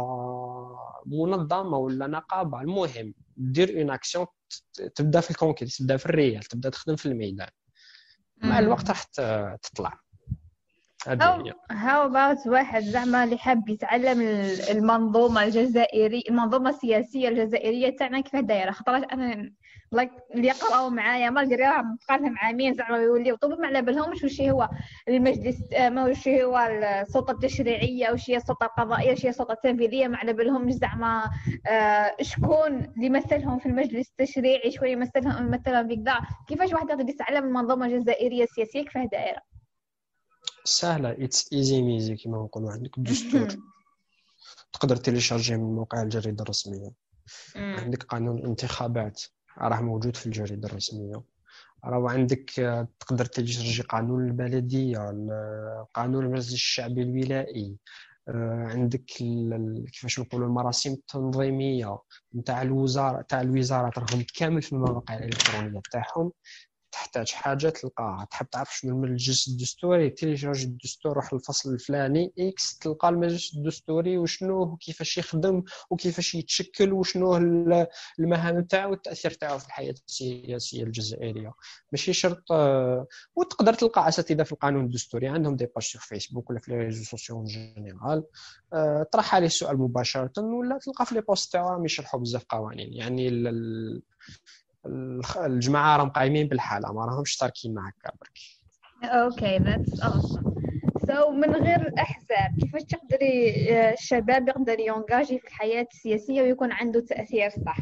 A: منظمه ولا نقابه. المهم دير اون اكسيون، تبدا في الكونكريت، تبدا في الريال، تبدا تخدم في الميدان. مع الوقت راح تطلع.
B: هذه هاو اباوت واحد زعما اللي حاب يتعلم المنظومه الجزائريه، المنظومه السياسيه الجزائريه تاعنا كيف دايره. خاطرش انا لايك اللي يقراو معايا ما ندير راهم بقالهم عامين زعما يوليو طوب ما على بالهمش واش هو المجلس، ما واش هو السلطه التشريعيه، واش هي السلطه القضائيه، واش هي السلطه التنفيذيه. ما على بالهمش زعما آه شكون اللي يمثلهم في المجلس التشريعي، شكون يمثلهم يمثلهم بكذا. كيفاش واحد يقدر يتعلم المنظومه الجزائريه السياسيه كيف دايره؟
A: سهله، اتس ايزي ميزي كما نقولوا. عندك الدستور تقدر تيليشارجيه من موقع الجريده الرسميه. عندك قانون الانتخابات راه موجود في الجريده الرسميه. راه عندك تقدر تيليشارجي قانون البلديه، قانون المجلس الشعبي الولائي. عندك كيفاش نقولوا المراسم التنظيميه نتاع الوزاره تاع الوزارات راهم كامل في المواقع الالكترونيه تاعهم. تحتاج حاجه تلقاها، تحب تعرف شنو المجلس الدستوري، تيليشارجي الدستور، روح للفصل الفلاني اكس تلقى المجلس الدستوري وشنو وكيفاش يخدم وكيفاش يتشكل وشنو المهام تاعو والتاثير تاعو في الحياه السياسيه الجزائريه. ماشي شرط. وتقدر تلقى اساتذه في القانون الدستوري عندهم دي باج في فيسبوك ولا في لي ريزو سوسيو جينيرال، طرح عليه السؤال مباشره، ولا تلقى في لي بوست تاعو راهم يشرحوا بزاف قوانين. يعني الجماعه راهم قايمين بالحاله، ما راهمش تاركين معك برك.
B: اوكي ذاتس اوسم. سو من غير الاحزاب كيفاش تقدر الشباب يقدر يونجاجي في الحياه السياسيه ويكون عنده تاثير صح؟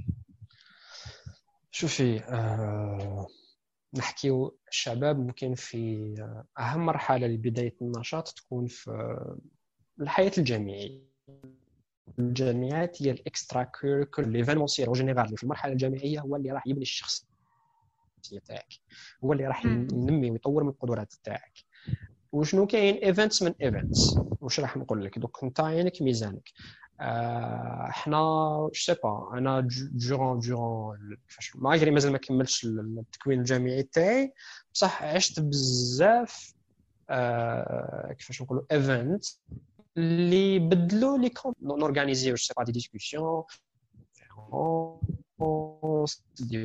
A: شوفي آه، نحكيو الشباب ممكن في اهم مرحله لبدايه النشاط تكون في الحياه الجامعيه. الجامعات هي الاكسترا كيريكولر ليفينمونسيال جينيرال في المرحله الجامعيه، هو اللي راح يبني الشخصيه تاعك، هو اللي راح ينمي ويطور من القدرات تاعك. وشنو كاين ايفنتس من ايفنتس، واش راح نقول لك دوك انت عينك ميزانك. آه احنا جو سي با انا جورون جورون كيفاش ماغري مازال ما كملتش التكوين الجامعي تاعي، بصح عشت بزاف آه كيفاش نقولوا ايفنت اللي بدلوا لي نورغانيزيو جو سي با دي ديسكوسيون دي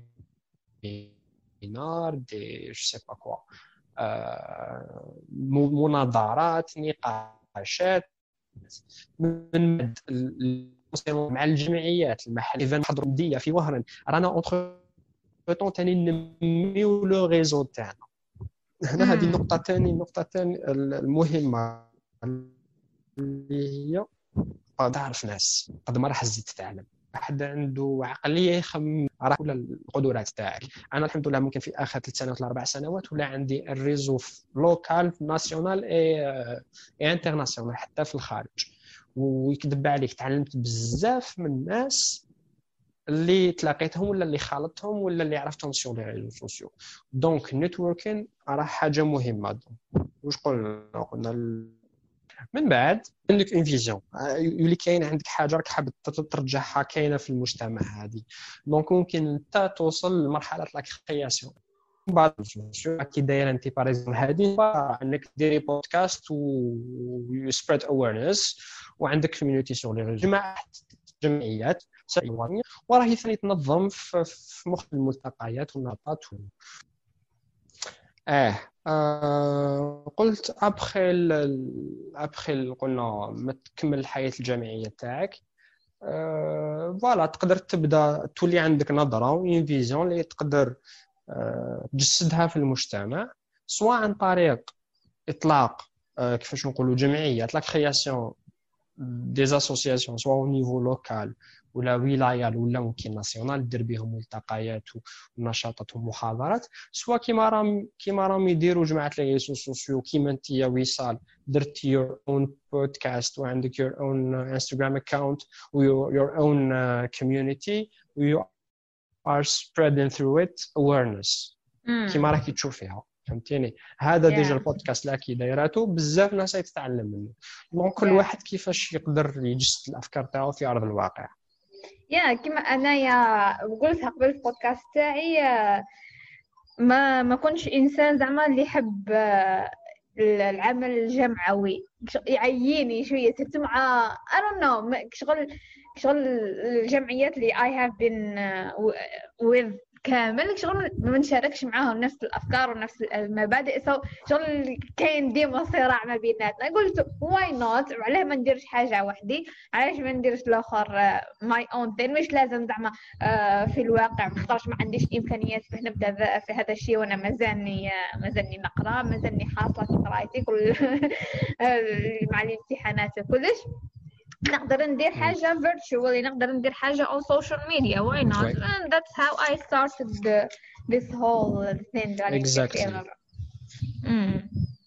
A: ويبينار دي جو سي با كوا مناظرات نقاشات من مع الجمعيات المحليه نحضروا نديه في وهران رانا اونتر طون ثاني نميو لو ريزو تاعنا هنا. هذه النقطه ثاني النقطه ثاني المهمه اللي هي تعرف ناس قد ما راح تزيد تتعلم. واحد عنده عقليه يخمم راه ولا القدرات تاعك. انا الحمد لله ممكن في اخر ثلاث سنوات ولا اربع سنوات ولا عندي الريزو لوكال ناسيونال اي اي انترناسيونال حتى في الخارج. ويكذب عليك تعلمت بزاف من الناس اللي تلاقيتهم ولا اللي خالطتهم ولا اللي عرفتهم سور لي ريزو سوسيو. دونك نيتوركين راه حاجه مهمه. واش قلنا قلنا من بعد عندك اون فيزيون يولي كاين عندك حاجه راك حاب ترجعها كاينه في المجتمع هذه. دونك ممكن انت توصل لمرحله لا كرياسيون بعد كي داير انت باريزون هذه انك ديري بودكاست و سبريد اويرنس وعندك كوميونيتي سور لي ريزو جمعيات سيوانيه وراهي ثاني تنظم في مختلف الملتقيات والنشاطات. اه آه قلت ابخي ابخي قلنا ما تكمل الحياه الجامعيه تاعك آه فوالا تقدر تبدا تولي عندك نظره وين فيزيون اللي تقدر آه تجسدها في المجتمع سواء عن طريق اطلاق آه كيفاش نقولوا جمعيات لا كرياسيون دي اسوسياسيون سواء او نيفو لوكال ولا ولايال ولا ممكن ناسيونال دير بهم ملتقيات ونشاطات ومحاضرات سواء كيما راهم كيما راهم يديروا جماعه لي ريسو سوسيو كيما انت يا وصال درت يور اون بودكاست وعندك يور اون انستغرام اكاونت ويور اون كوميونيتي ويو ار spreading through it awareness كيما راكي تشوف فيها فهمتيني. هذا yeah. ديجا البودكاست لا كي دايراته بزاف ناس يتعلم منه. دونك كل yeah. واحد كيفاش يقدر يجسد الافكار تاعو في ارض الواقع.
B: يا yeah, كما انايا قلتها قبل في البودكاست تاعي ما ما كنتش انسان زعما اللي يحب العمل الجمعوي يعييني شويه تت مع I don't know شغل شغل الجمعيات اللي I have been with كامل شغل ما نشاركش معاهم نفس الافكار ونفس المبادئ سو شغل كاين ديما صراع ما بيناتنا. قلت واي نوت علاه ما نديرش حاجه وحدي علاش ما نديرش الاخر ماي اون ثين مش لازم زعما في الواقع مختارش ما عنديش امكانيات باش نبدا في هذا الشيء وانا مازالني مازالني نقرا مازالني حاصله في قرايتي كل مع الامتحانات وكلش. نقدر ندير حاجة virtually نقدر ندير حاجة on social media why not right. And that's how I started the, this whole thing that
A: exactly
B: mm.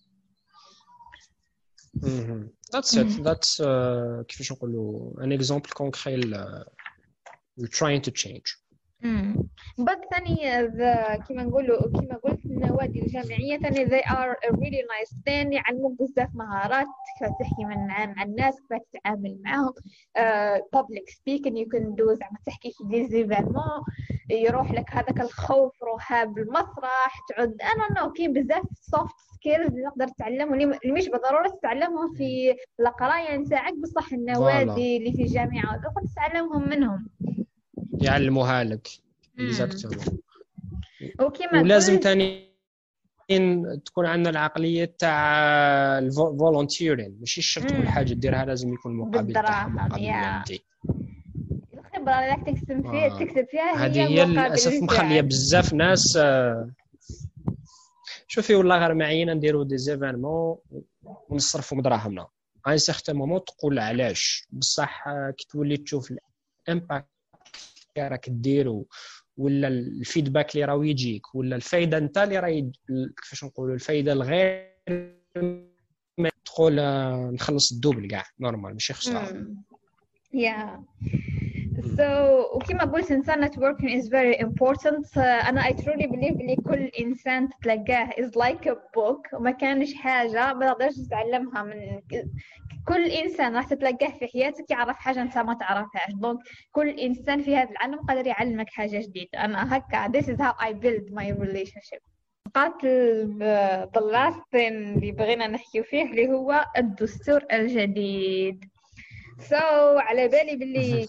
A: mm-hmm. that's it mm-hmm. that's uh, كيفاش نقولوا an example concret uh, you're trying to change.
B: امم بعد ثاني كيما نقولوا كيما قلت النوادي الجامعيه ثاني they are a really nice thing يعلموك بزاف مهارات كيف تحكي مع الناس كيف تتعامل معاهم uh, public speaking you can do زعما تحكي في دي زيفينمون يروح لك هذاك الخوف روحها بالمسرح تعود انا نو كاين بزاف soft skills اللي نقدر تتعلمهم اللي مش بالضروره تتعلمهم في القرايه نتاعك بصح النوادي اللي في الجامعه تقدر تتعلمهم منهم
A: يعلموها لك اكزاكتومون.
B: وكيما
A: ولازم ثاني تكون عندنا العقليه تاع الفولونتيرين ماشي شرط كل حاجه ديرها لازم يكون مقابل تاعها مقابل مادي.
B: الخبره اللي تكسب فيها آه. تكسب فيها
A: هذه هي للاسف مخليه بزاف ناس آه. شوفي والله غير معينا نديروا دي زيفينمون ونصرفوا مدراهمنا ان سيغتان مومون تقول علاش بصح كي تولي تشوف الامباكت راك ديرو ولا الفيدباك اللي راه يجيك ولا الفايده انت اللي راه كيفاش نقولوا الفايده الغير ما تدخل نخلص الدوبل كاع نورمال ماشي خساره.
B: يا so وكما قلت إنسان networking is very important. أنا I truly believe اللي كل إنسان تتلقاه is like a book وما كانش حاجة ما تقدرش تتعلمها من كل إنسان راح تتلقاه في حياتك يعرف حاجة أنت ما تعرفهاش. دونك كل إنسان في هذا العالم قادر يعلمك حاجة جديدة. أنا هكا this is how I build my relationship. بقات ذا لاست اللي بغينا نحكيو فيه اللي هو الدستور الجديد. سو so, على بالي باللي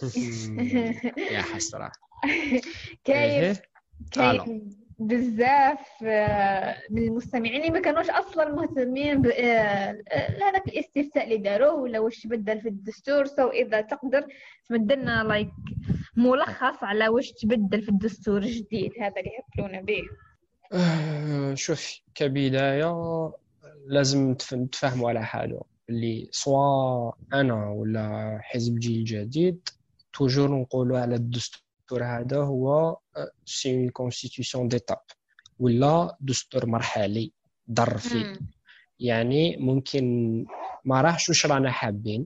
A: يا حسرة.
B: كاين
A: ايه الو
B: كاين بزاف آه، من المستمعين اللي ما كانوش اصلا مهتمين بهذاك الاستفتاء اللي داروه ولا واش تبدل في الدستور. سو so, اذا تقدر تمد لنا لايك ملخص على واش تبدل في الدستور الجديد هذا اللي يحفلون به.
A: آه، شوف كبداية لازم نتف- نتفاهموا على حاجة اللي سواء أنا ولا حزب جيل جديد توجور نقولوا على الدستور هذا هو سي كونستيتيوشن ديتاب ولا دستور مرحلي ضر فيه.
B: مم.
A: يعني ممكن ما راحش واش رانا حابين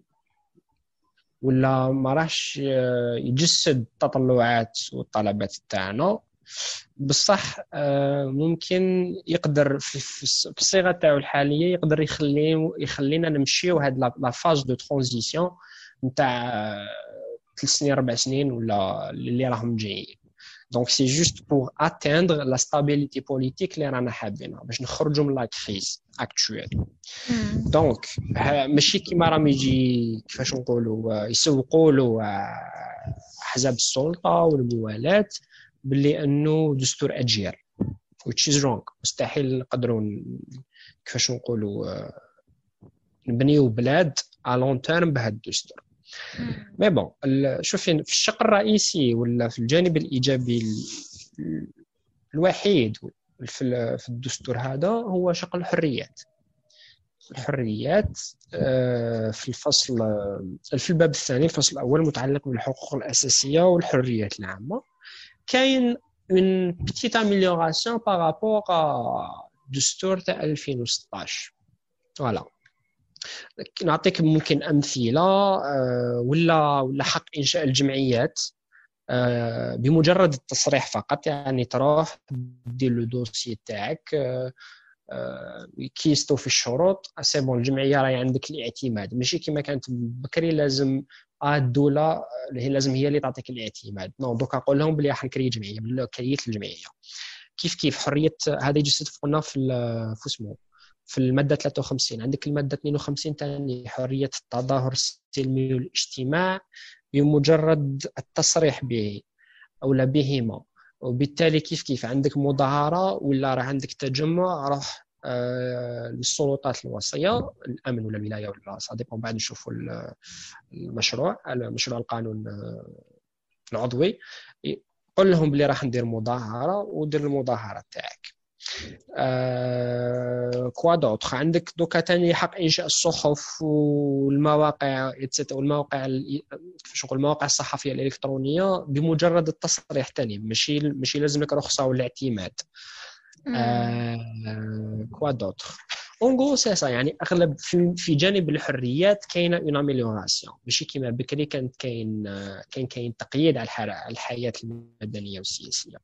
A: ولا ما راحش آه، يجسد التطلعات والطلبات تاعنا، بصح آه، ممكن يقدر في في الص- في الصيغه تاعو الحاليه يقدر يخلي يخلينا نمشيو هاد لا لا فاز دو ترانزيسيون نتاع ثلاث سنين اربع سنين ولا اللي راهم جايين. دونك سي جوست بور اتيندر لا ستابيليتي بوليتيك اللي رانا حابينها باش نخرجوا من لا كريز اكطويل.
B: مم.
A: دونك ها- ماشي كيما راهم يجي كيفاش نقولوا آه، يسوقوا له آه، احزاب السلطه والموالاه باللي انه دستور اجيال which is wrong. مستحيل نقدروا ن- كيفاش نقولوا آه، نبنيو بلاد على لون تيرم بهذا الدستور.
B: مم.
A: مي بون ال- شوفي في الشق الرئيسي ولا في الجانب الايجابي ال- الوحيد في ال- في الدستور هذا هو شق الحريات. الحريات آه، في الفصل آه، في الباب الثاني الفصل الأول متعلق بالحقوق الأساسية والحريات العامة كاين une petite amélioration par rapport à الدستور تاع ألفين وستطاش. فوالا نعطيك ممكن أمثلة آه، ولا ولا حق إنشاء الجمعيات آه، بمجرد التصريح فقط، يعني تروح دير لو دوسي تاعك آه، آه، كيستو في الشروط سي بون الجمعيه راهي عندك الاعتماد، ماشي كما كانت بكري لازم آه الدوله اللي هي لازم هي اللي تعطيك الاعتماد. نو دوكا نقول لهم بلي راح نكري جمعيه بلا كريت الجمعيه. كيف كيف حريه هذا يجي قلنا في في اسمه في الماده ثلاثة وخمسين. عندك الماده اثنين وخمسين ثاني حريه التظاهر السلمي والاجتماع بمجرد التصريح به او لا بهما، وبالتالي كيف كيف عندك مظاهره ولا راه عندك تجمع راح آه للسلطات الوصيه الامن ولا الولايه ولا صا ديبون بعد نشوفوا المشروع المشروع القانون العضوي. قل لهم بلي راح ندير مظاهره ودير المظاهره تاعك. آه كوا دوطخ عندك دوكا تاني حق انشاء الصحف والمواقع والمواقع كيفاش نقول المواقع الصحفيه الالكترونيه بمجرد التصريح تاني، ماشي ماشي لازم لك رخصه ولا اعتماد. آه كوا دوطخ اون غو سي سا. يعني اغلب في, في جانب الحريات كاينه اون اميليوراسيون، ماشي كيما بكري كانت كاين كاين كاين تقييد على الحياه المدنيه والسياسيه.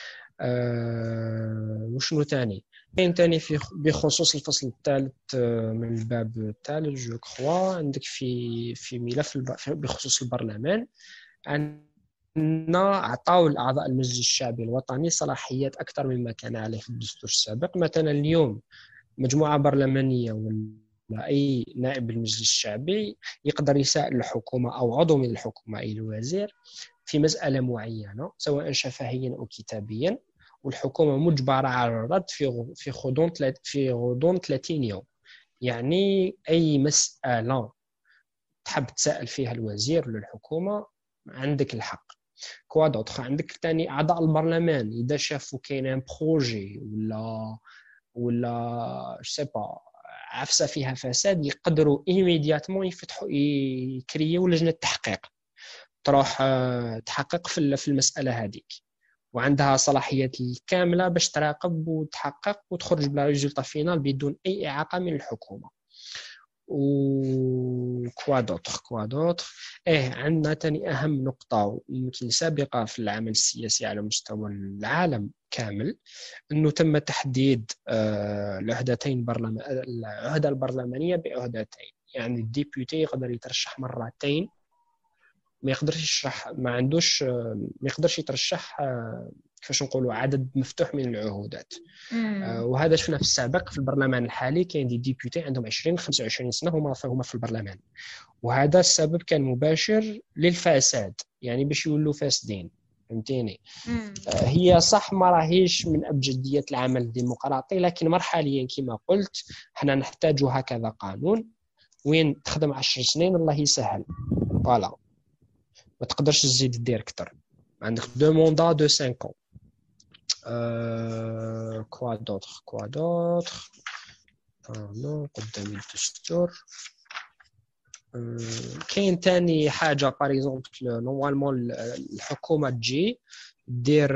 A: أه وشنو تاني كاين تاني في بخصوص الفصل الثالث من الباب الثالث جو كخوا عندك في في ملف بخصوص البرلمان عندنا عطاو الاعضاء المجلس الشعبي الوطني صلاحيات اكثر مما كان عليه في الدستور السابق. مثلا اليوم مجموعه برلمانيه ولا اي نائب المجلس الشعبي يقدر يسائل الحكومه او عضو من الحكومه اي الوزير في مسألة معينة سواء شفهيا أو كتابيا، والحكومة مجبرة على الرد في في غضون في غضون ثلاثين يوم. يعني أي مسألة تحب تسأل فيها الوزير ولا الحكومة عندك الحق. كوا دوطخ عندك ثاني أعضاء البرلمان إذا شافوا كاين بروجي ولا ولا جو سي با عفسة فيها فساد يقدروا إيميدياتمون يفتحوا يكريوا لجنة تحقيق تروح تحقق في في المسألة هذيك، وعندها صلاحيات الكاملة باش تراقب وتحقق وتخرج بلا ريزولطا فينال بدون أي إعاقة من الحكومة. وكوا دوطخ كوا دوطخ إيه عندنا تاني أهم نقطة يمكن سابقة في العمل السياسي على مستوى العالم كامل، أنه تم تحديد العهدتين برلمان العهدة البرلمانية بعهدتين. يعني الديبيوتي يقدر يترشح مرتين، ما يقدرش يشرح ما عندوش ما يقدرش يترشح كيفاش نقولوا عدد مفتوح من العهودات.
B: مم.
A: وهذا شفنا في السابق في البرلمان الحالي كاين دي ديبيوتي عندهم عشرين خمسة وعشرين سنه هما هما في البرلمان، وهذا السبب كان مباشر للفساد، يعني باش يولوا فاسدين، فهمتيني.
B: مم.
A: هي صح ما راهيش من ابجديات العمل الديمقراطي، لكن مرحليا كما قلت حنا نحتاج هكذا قانون وين تخدم عشر سنين الله يسهل، فوالا ما تقدرش تزيد دير اكثر، عندك دو موندا دو خمسة ans. Euh, quoi d'autre quoi d'autre آه نو قدامي الدستور. euh, كاين تاني حاجة باغ اكزومبل نورمالمون الحكومة تجي دير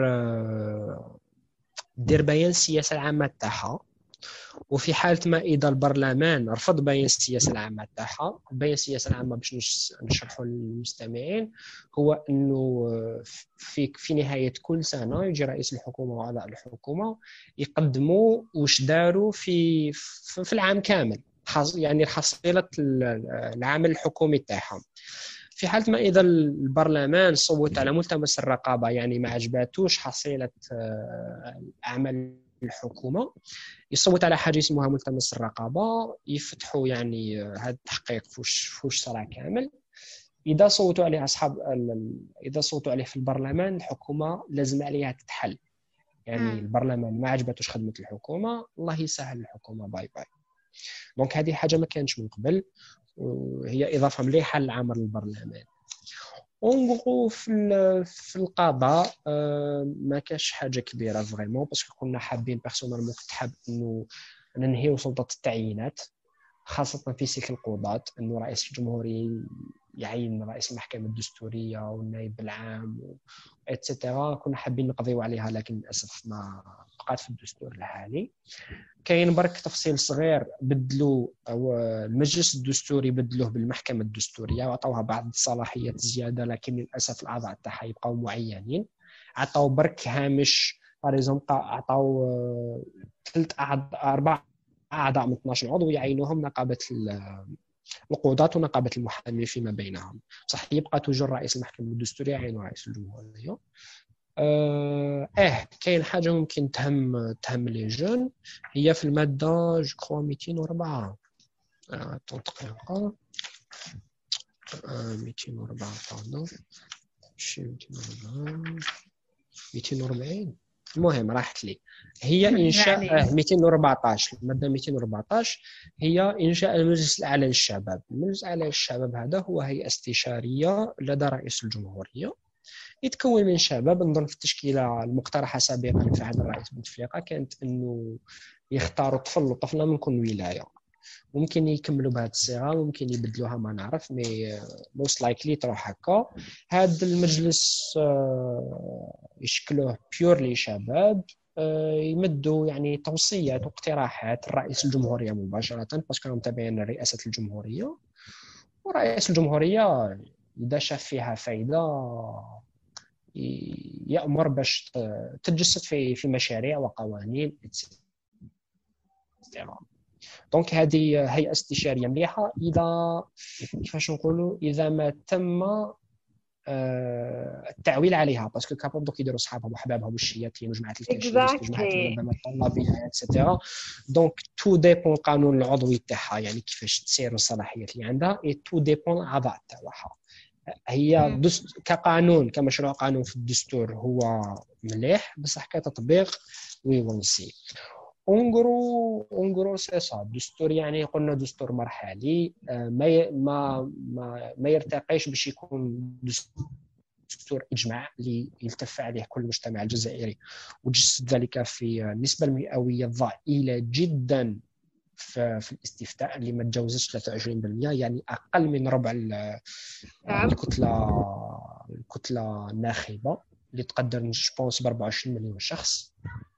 A: دير بيان السياسة العامة تاعها، وفي حالة ما إذا البرلمان رفض بيان السياسة العامة تاعها، بيان السياسة العامة باش نشرحه للمستمعين هو أنه في في نهاية كل سنة يجي رئيس الحكومة وأعضاء الحكومة يقدموا واش داروا في في العام كامل، يعني حصيلة العمل الحكومي تاعهم. في حالة ما إذا البرلمان صوت على ملتمس الرقابة، يعني ما عجباتوش حصيلة أعمال الحكومة، يصوت على حاجه اسمها ملتمس الرقابه، يفتحوا يعني هذا التحقيق فوش فوش صرا كامل. اذا صوتوا عليه اصحاب اذا صوتوا عليه في البرلمان الحكومه لازم عليها تتحل، يعني
B: مم.
A: البرلمان ما عجبتوش خدمه الحكومه الله يسهل الحكومه باي باي. دونك هذه حاجه ما كانتش من قبل، وهي اضافه مليحه لعمل البرلمان. اونغو في في القضاء ما كاش حاجه كبيره فريمون، باسكو كنا حابين بيرسونالمون كنت حاب انه ننهيو سلطه التعيينات، خاصه في سلك القضاة، انه رئيس الجمهوريه يعين رئيس المحكمه الدستوريه والنائب العام اتسيتيرا، كنا حابين نقضيو عليها لكن للاسف ما بقات في الدستور الحالي. كاين برك تفصيل صغير، بدلوا أو المجلس الدستوري بدلوه بالمحكمة الدستورية وعطوها بعض الصلاحيات زيادة، لكن للأسف الأعضاء تاعها يبقوا معينين. عطوا برك هامش باريزومبل، عطوا ثلاث أعضاء أربع أعضاء من اثناش عضو يعينوهم نقابة القضاة ونقابة المحامين فيما بينهم، صح يبقى توجور رئيس المحكمة الدستورية يعين رئيس الجمهورية. اه اه كاين حاجه ممكن تهم تهم لي جون، هي في الماده جو كرو مئتين وأربعة اه تنطقها اه مئتين وأربعة باردون شي مئتين وأربعة مئتين وأربعين المهم راحت لي، هي انشاء اه مئتين وأربعطاش الماده مئتين وأربعطاش هي انشاء المجلس الاعلى للشباب. المجلس الاعلى للشباب هذا هو هيئه استشاريه لدى رئيس الجمهوريه، يتكون من شباب. نظن في التشكيله المقترحه سابقا في عهد الرئيس بوتفليقه كانت انه يختاروا طفل وطفله من كل ولايه، ممكن يكملوا بهذه الصيغه ممكن يبدلوها ما نعرف، مي موست لايكلي تروح هكا. هذا المجلس يشكلوه بيورلي شباب، يمدوا يعني توصيات واقتراحات الرئيس الجمهوريه مباشره، باسكو هم تابعين رئاسه الجمهوريه، ورئيس الجمهوريه اذا شاف فيها فائده يأمر باش تتجسد في في مشاريع وقوانين اتسيتيرا. دونك هذه هيئه استشاريه مليحه اذا كيفاش نقولوا اذا ما تم التعويل عليها، باسكو كابون دوك يديروا صحابهم وحبابهم والشياطين وجماعه الكاشير وجماعه المنظمات الطلابيه اتسيتيرا. دونك تو ديبون القانون العضوي تاعها، يعني كيفاش تسير الصلاحيات اللي عندها، اي تو ديبون الاعضاء تاعها. هي دست... كقانون كمشروع قانون في الدستور هو مليح، بصح كتطبيق وي ويل سي. اونغرو اونغرو سي صا الدستور، يعني قلنا دستور مرحلي، ما ما ما, ما يرتقيش باش يكون دستور اجماع اللي يلتف عليه كل المجتمع الجزائري، وجسد ذلك في النسبه المئويه الضئيله جدا في, في الاستفتاء اللي ما تجاوزش ثلاثة وعشرين بالمئة، يعني اقل من ربع الكتله الكتله الناخبه اللي تقدر نشبونس ب أربعة وعشرين مليون شخص.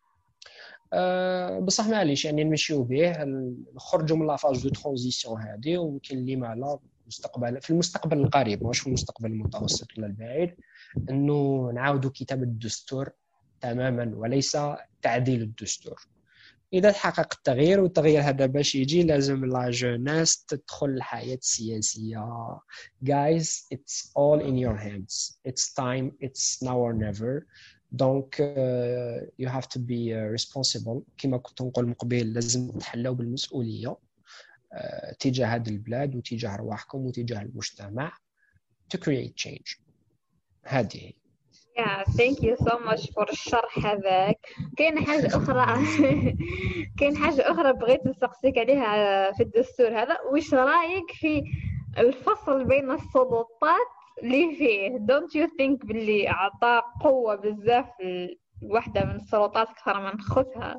A: أه بصح معليش يعني نمشيو به، نخرجوا من لافاز دو ترانزيسيون هذه، ويمكن اللي معنا مستقبل في المستقبل القريب مش في المستقبل المتوسط ولا البعيد انه نعاودوا كتابه الدستور تماما وليس تعديل الدستور. إذا تحقق التغيير، والتغيير هذا باش يجي لازم لا جوناس تدخل الحياة السياسية. Guys, it's all in your hands. It's time, it's now or never. دونك you have to be responsible. كما كنت نقول من قبل لازم تحلوا بالمسؤولية تجاه هذه البلاد وتجاه أرواحكم وتجاه المجتمع to create change. هذه.
B: Yeah, thank you so much for الشرح هذاك. كاين حاجة أخرى كاين حاجة أخرى بغيت نسقسيك عليها في الدستور هذا. وش رأيك في الفصل بين السلطات اللي فيه؟ don't you think باللي أعطى قوة بزاف لواحدة من السلطات أكثر من خوتها؟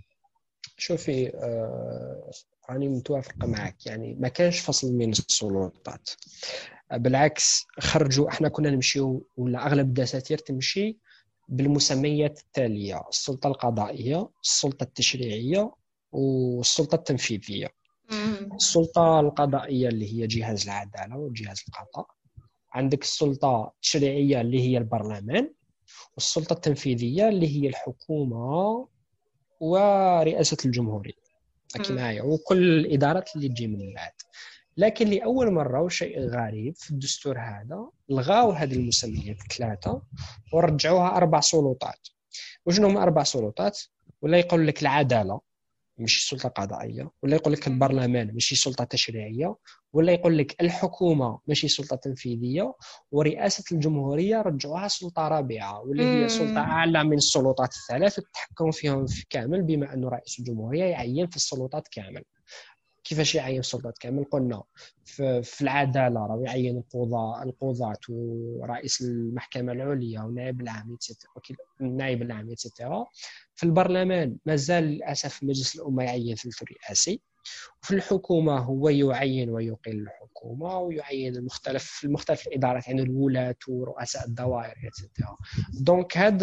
A: شوفي آه، راني متوافقة معك، يعني ما كانش فصل بين السلطات، بالعكس خرجوا. احنا كنا نمشيو ولا اغلب الدساتير تمشي بالمسميات التالية: السلطة القضائية، السلطة التشريعية، والسلطة التنفيذية. السلطة القضائية اللي هي جهاز العدالة وجهاز القضاء، عندك السلطة التشريعية اللي هي البرلمان، والسلطة التنفيذية اللي هي الحكومة ورئاسة الجمهورية معايا، وكل الإدارات اللي تجي من بعد. لكن لأول مرة وشيء غريب في الدستور هذا لغاو هذه المسميات الثلاثة ورجعوها أربع سلطات. وشنو هم أربع سلطات؟ ولا يقول لك العدالة مش سلطة قضائية، ولا يقول لك البرلمان مش سلطة تشريعية، ولا يقول لك الحكومة مش سلطة تنفيذية، ورئاسة الجمهورية رجعوها سلطة رابعة واللي هي سلطة أعلى من السلطات الثلاث التحكم فيهم في كامل، بما أنه رئيس الجمهورية يعين في السلطات كامل. كيفاش يعين السلطات كامل؟ قلنا في العدالة راه يعين القضاة القضاة ورئيس المحكمة العليا ونائب العام النائب العام إتسيتيرا. في البرلمان مازال للأسف مجلس الأمة يعين ثلث رئاسي. وفي الحكومة هو يعين ويقيل الحكومة ويعين المختلف في المختلف الإدارات، يعني الولاة ورؤساء الدوائر إتسيتيرا. دونك هذا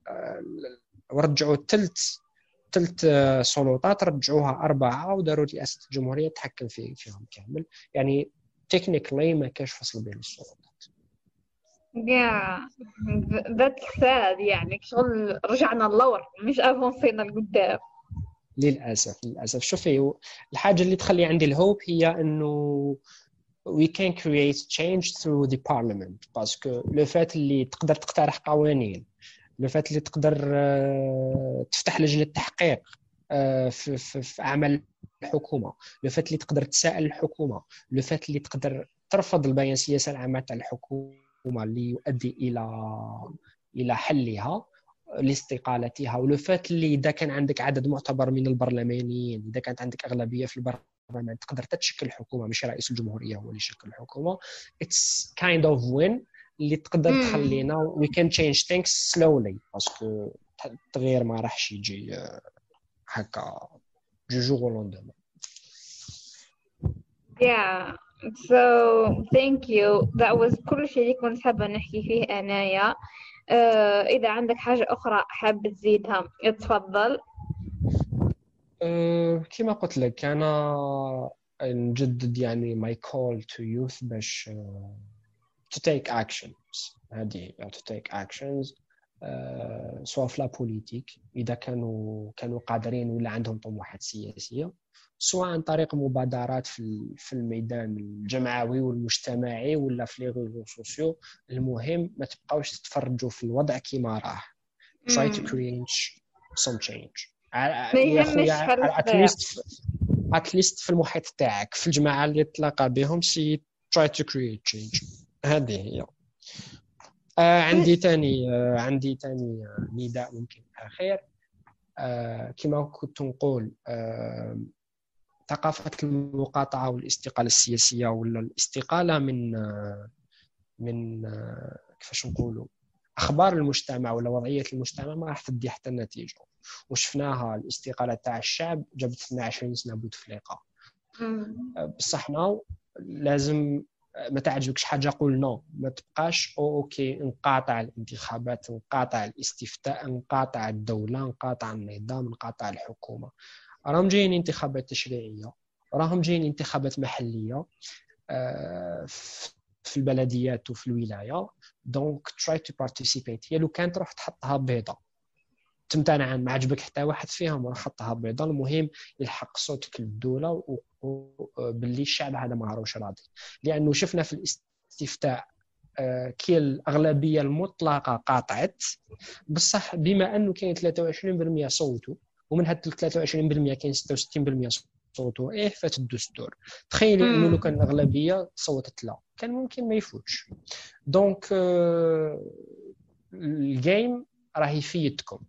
A: ورجعوا الثلث ثلث سلطات رجعوها أربعة وداروا رئاسة الجمهورية تحكم في فيهم كامل. يعني تكنيكلي ما كاش فصل بين السلطات.
B: yeah that's sad. يعني شغل رجعنا اللور مش افونسينا لقدام
A: للأسف. للأسف شوفي الحاجة اللي تخلي عندي الهوب هي أنه we can create change through the parliament، باسكو لو فات اللي تقدر تقترح قوانين، لو فات اللي تقدر تفتح لجنة تحقيق في, في, في أعمال الحكومة، لو فات اللي تقدر تساءل الحكومة، لو فات اللي تقدر ترفض البيان السياسة العامة تاع الحكومة اللي يؤدي إلى إلى حلها لاستقالتها، ولو فات اللي إذا كان عندك عدد معتبر من البرلمانيين، إذا كانت عندك أغلبية في البرلمان تقدر تشكل الحكومة، مش رئيس الجمهورية هو اللي يشكل الحكومة. it's kind of win اللي تقدر تخلينا we can change things slowly، باسكو التغيير ما راحش يجي هكا جو جور au lendemain.
B: yeah so thank you. that was كل شيء اللي كنت حابة نحكي فيه أنايا. uh, إذا عندك حاجة أخرى حاب تزيدها اتفضل.
A: uh, كما قلت لك أنا نجدد يعني my call to youth باش uh, to take actions. هذه to take actions uh, سواء في لا بوليتيك إذا كانوا كانوا قادرين ولا عندهم طموحات سياسية، سواء عن طريق مبادرات في في الميدان الجمعوي والمجتمعي ولا في لي ريزو سوسيو. المهم ما تبقاوش تتفرجوا في الوضع كيما راه. try to create some change.
B: يا خويا
A: at least at least في المحيط تاعك في الجماعة اللي تلاقى بهم سي try to create change. هذه هي. آه عندي تاني آه عندي تاني آه نداء ممكن أخير. آه كما كنت نقول آه ثقافة المقاطعة والاستقالة السياسية ولا الاستقالة من آه من آه كيفاش نقولوا أخبار المجتمع ولا وضعية المجتمع ما راح تدي حتى النتيجة. وشفناها الاستقالة تاع الشعب جابت اثنا عشر سنة بوتفليقة. آه بصح ناو لازم ما تعجبكش حاجه قول نو، ما تبقاش اوكي نقاطع الانتخابات، نقاطع الاستفتاء، نقاطع الدوله، نقاطع النظام، نقاطع الحكومه. راهم جايين انتخابات تشريعيه، راهم جايين انتخابات محليه في البلديات وفي الولايه. دونك try to participate. هي لو كانت روح تحطها بيضه تمتنع، ما عجبك حتى واحد فيهم راح حطها بيضه. المهم يلحق صوتك للدوله وباللي الشعب هذا ما راهوش راضي. لانه شفنا في الاستفتاء كي الأغلبية المطلقة قاطعت، بصح بما أنه كاين ثلاثة وعشرين بالمئة صوتوا، ومن هاد ثلاثة وعشرين بالمئة كاين ستة وستين بالمئة صوتوا إيه فات الدستور. تخيلي أنه لو كان الأغلبية صوتت لا كان ممكن ما يفوتش. دونك الجيم راهي فيتكم،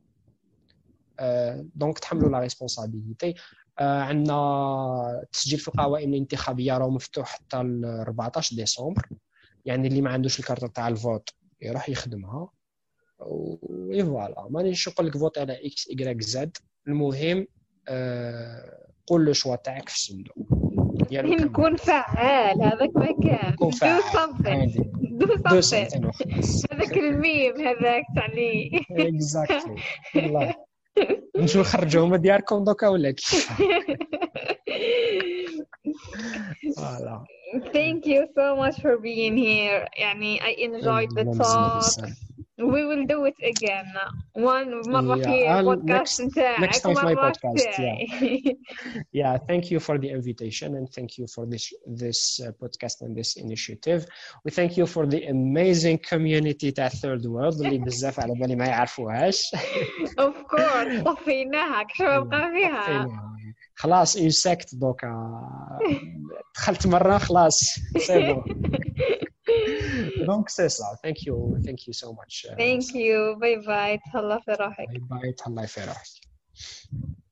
A: دونك تحملوا لا ريسبونسابيلتي. عندنا التسجيل في القوائم الانتخابية راه مفتوح حتى ل أربعطاش ديسمبر، يعني اللي ما عندوش الكارت تاع الفوت يروح يخدمها. و فوالا مانيش نقول لك فوت على اكس ايغريك زد، المهم آه قول له شوا تاعك في الصندوق
B: ديالو. نكون فعال، هذاك ما كان
A: دو سامثين
B: دو سامثين هذاك الميم هذاك تاع لي
A: اكزاكتلي. والله نجيو نخرجوهم من دياركم دوكا ولا كيف؟ فوالا.
B: Thank you so much for being here. يعني I enjoyed the talk. We will do it again. One مرة في podcast نتاعك
A: next time my podcast.
B: yeah.
A: Yeah, thank you for the invitation and thank you for this this uh, podcast and this initiative. We thank you for the amazing community تاع third world اللي بزاف على بالي ما يعرفوهاش.
B: Of course طفيناها كشو بقى فيها.
A: خلاص إنسكت دوكا دخلت مرة خلاص سيبو. دونك سي سا. thank you thank you so much.
B: Thank you. باي باي. تهلا في روحك.
A: باي باي. تهلا في روحك.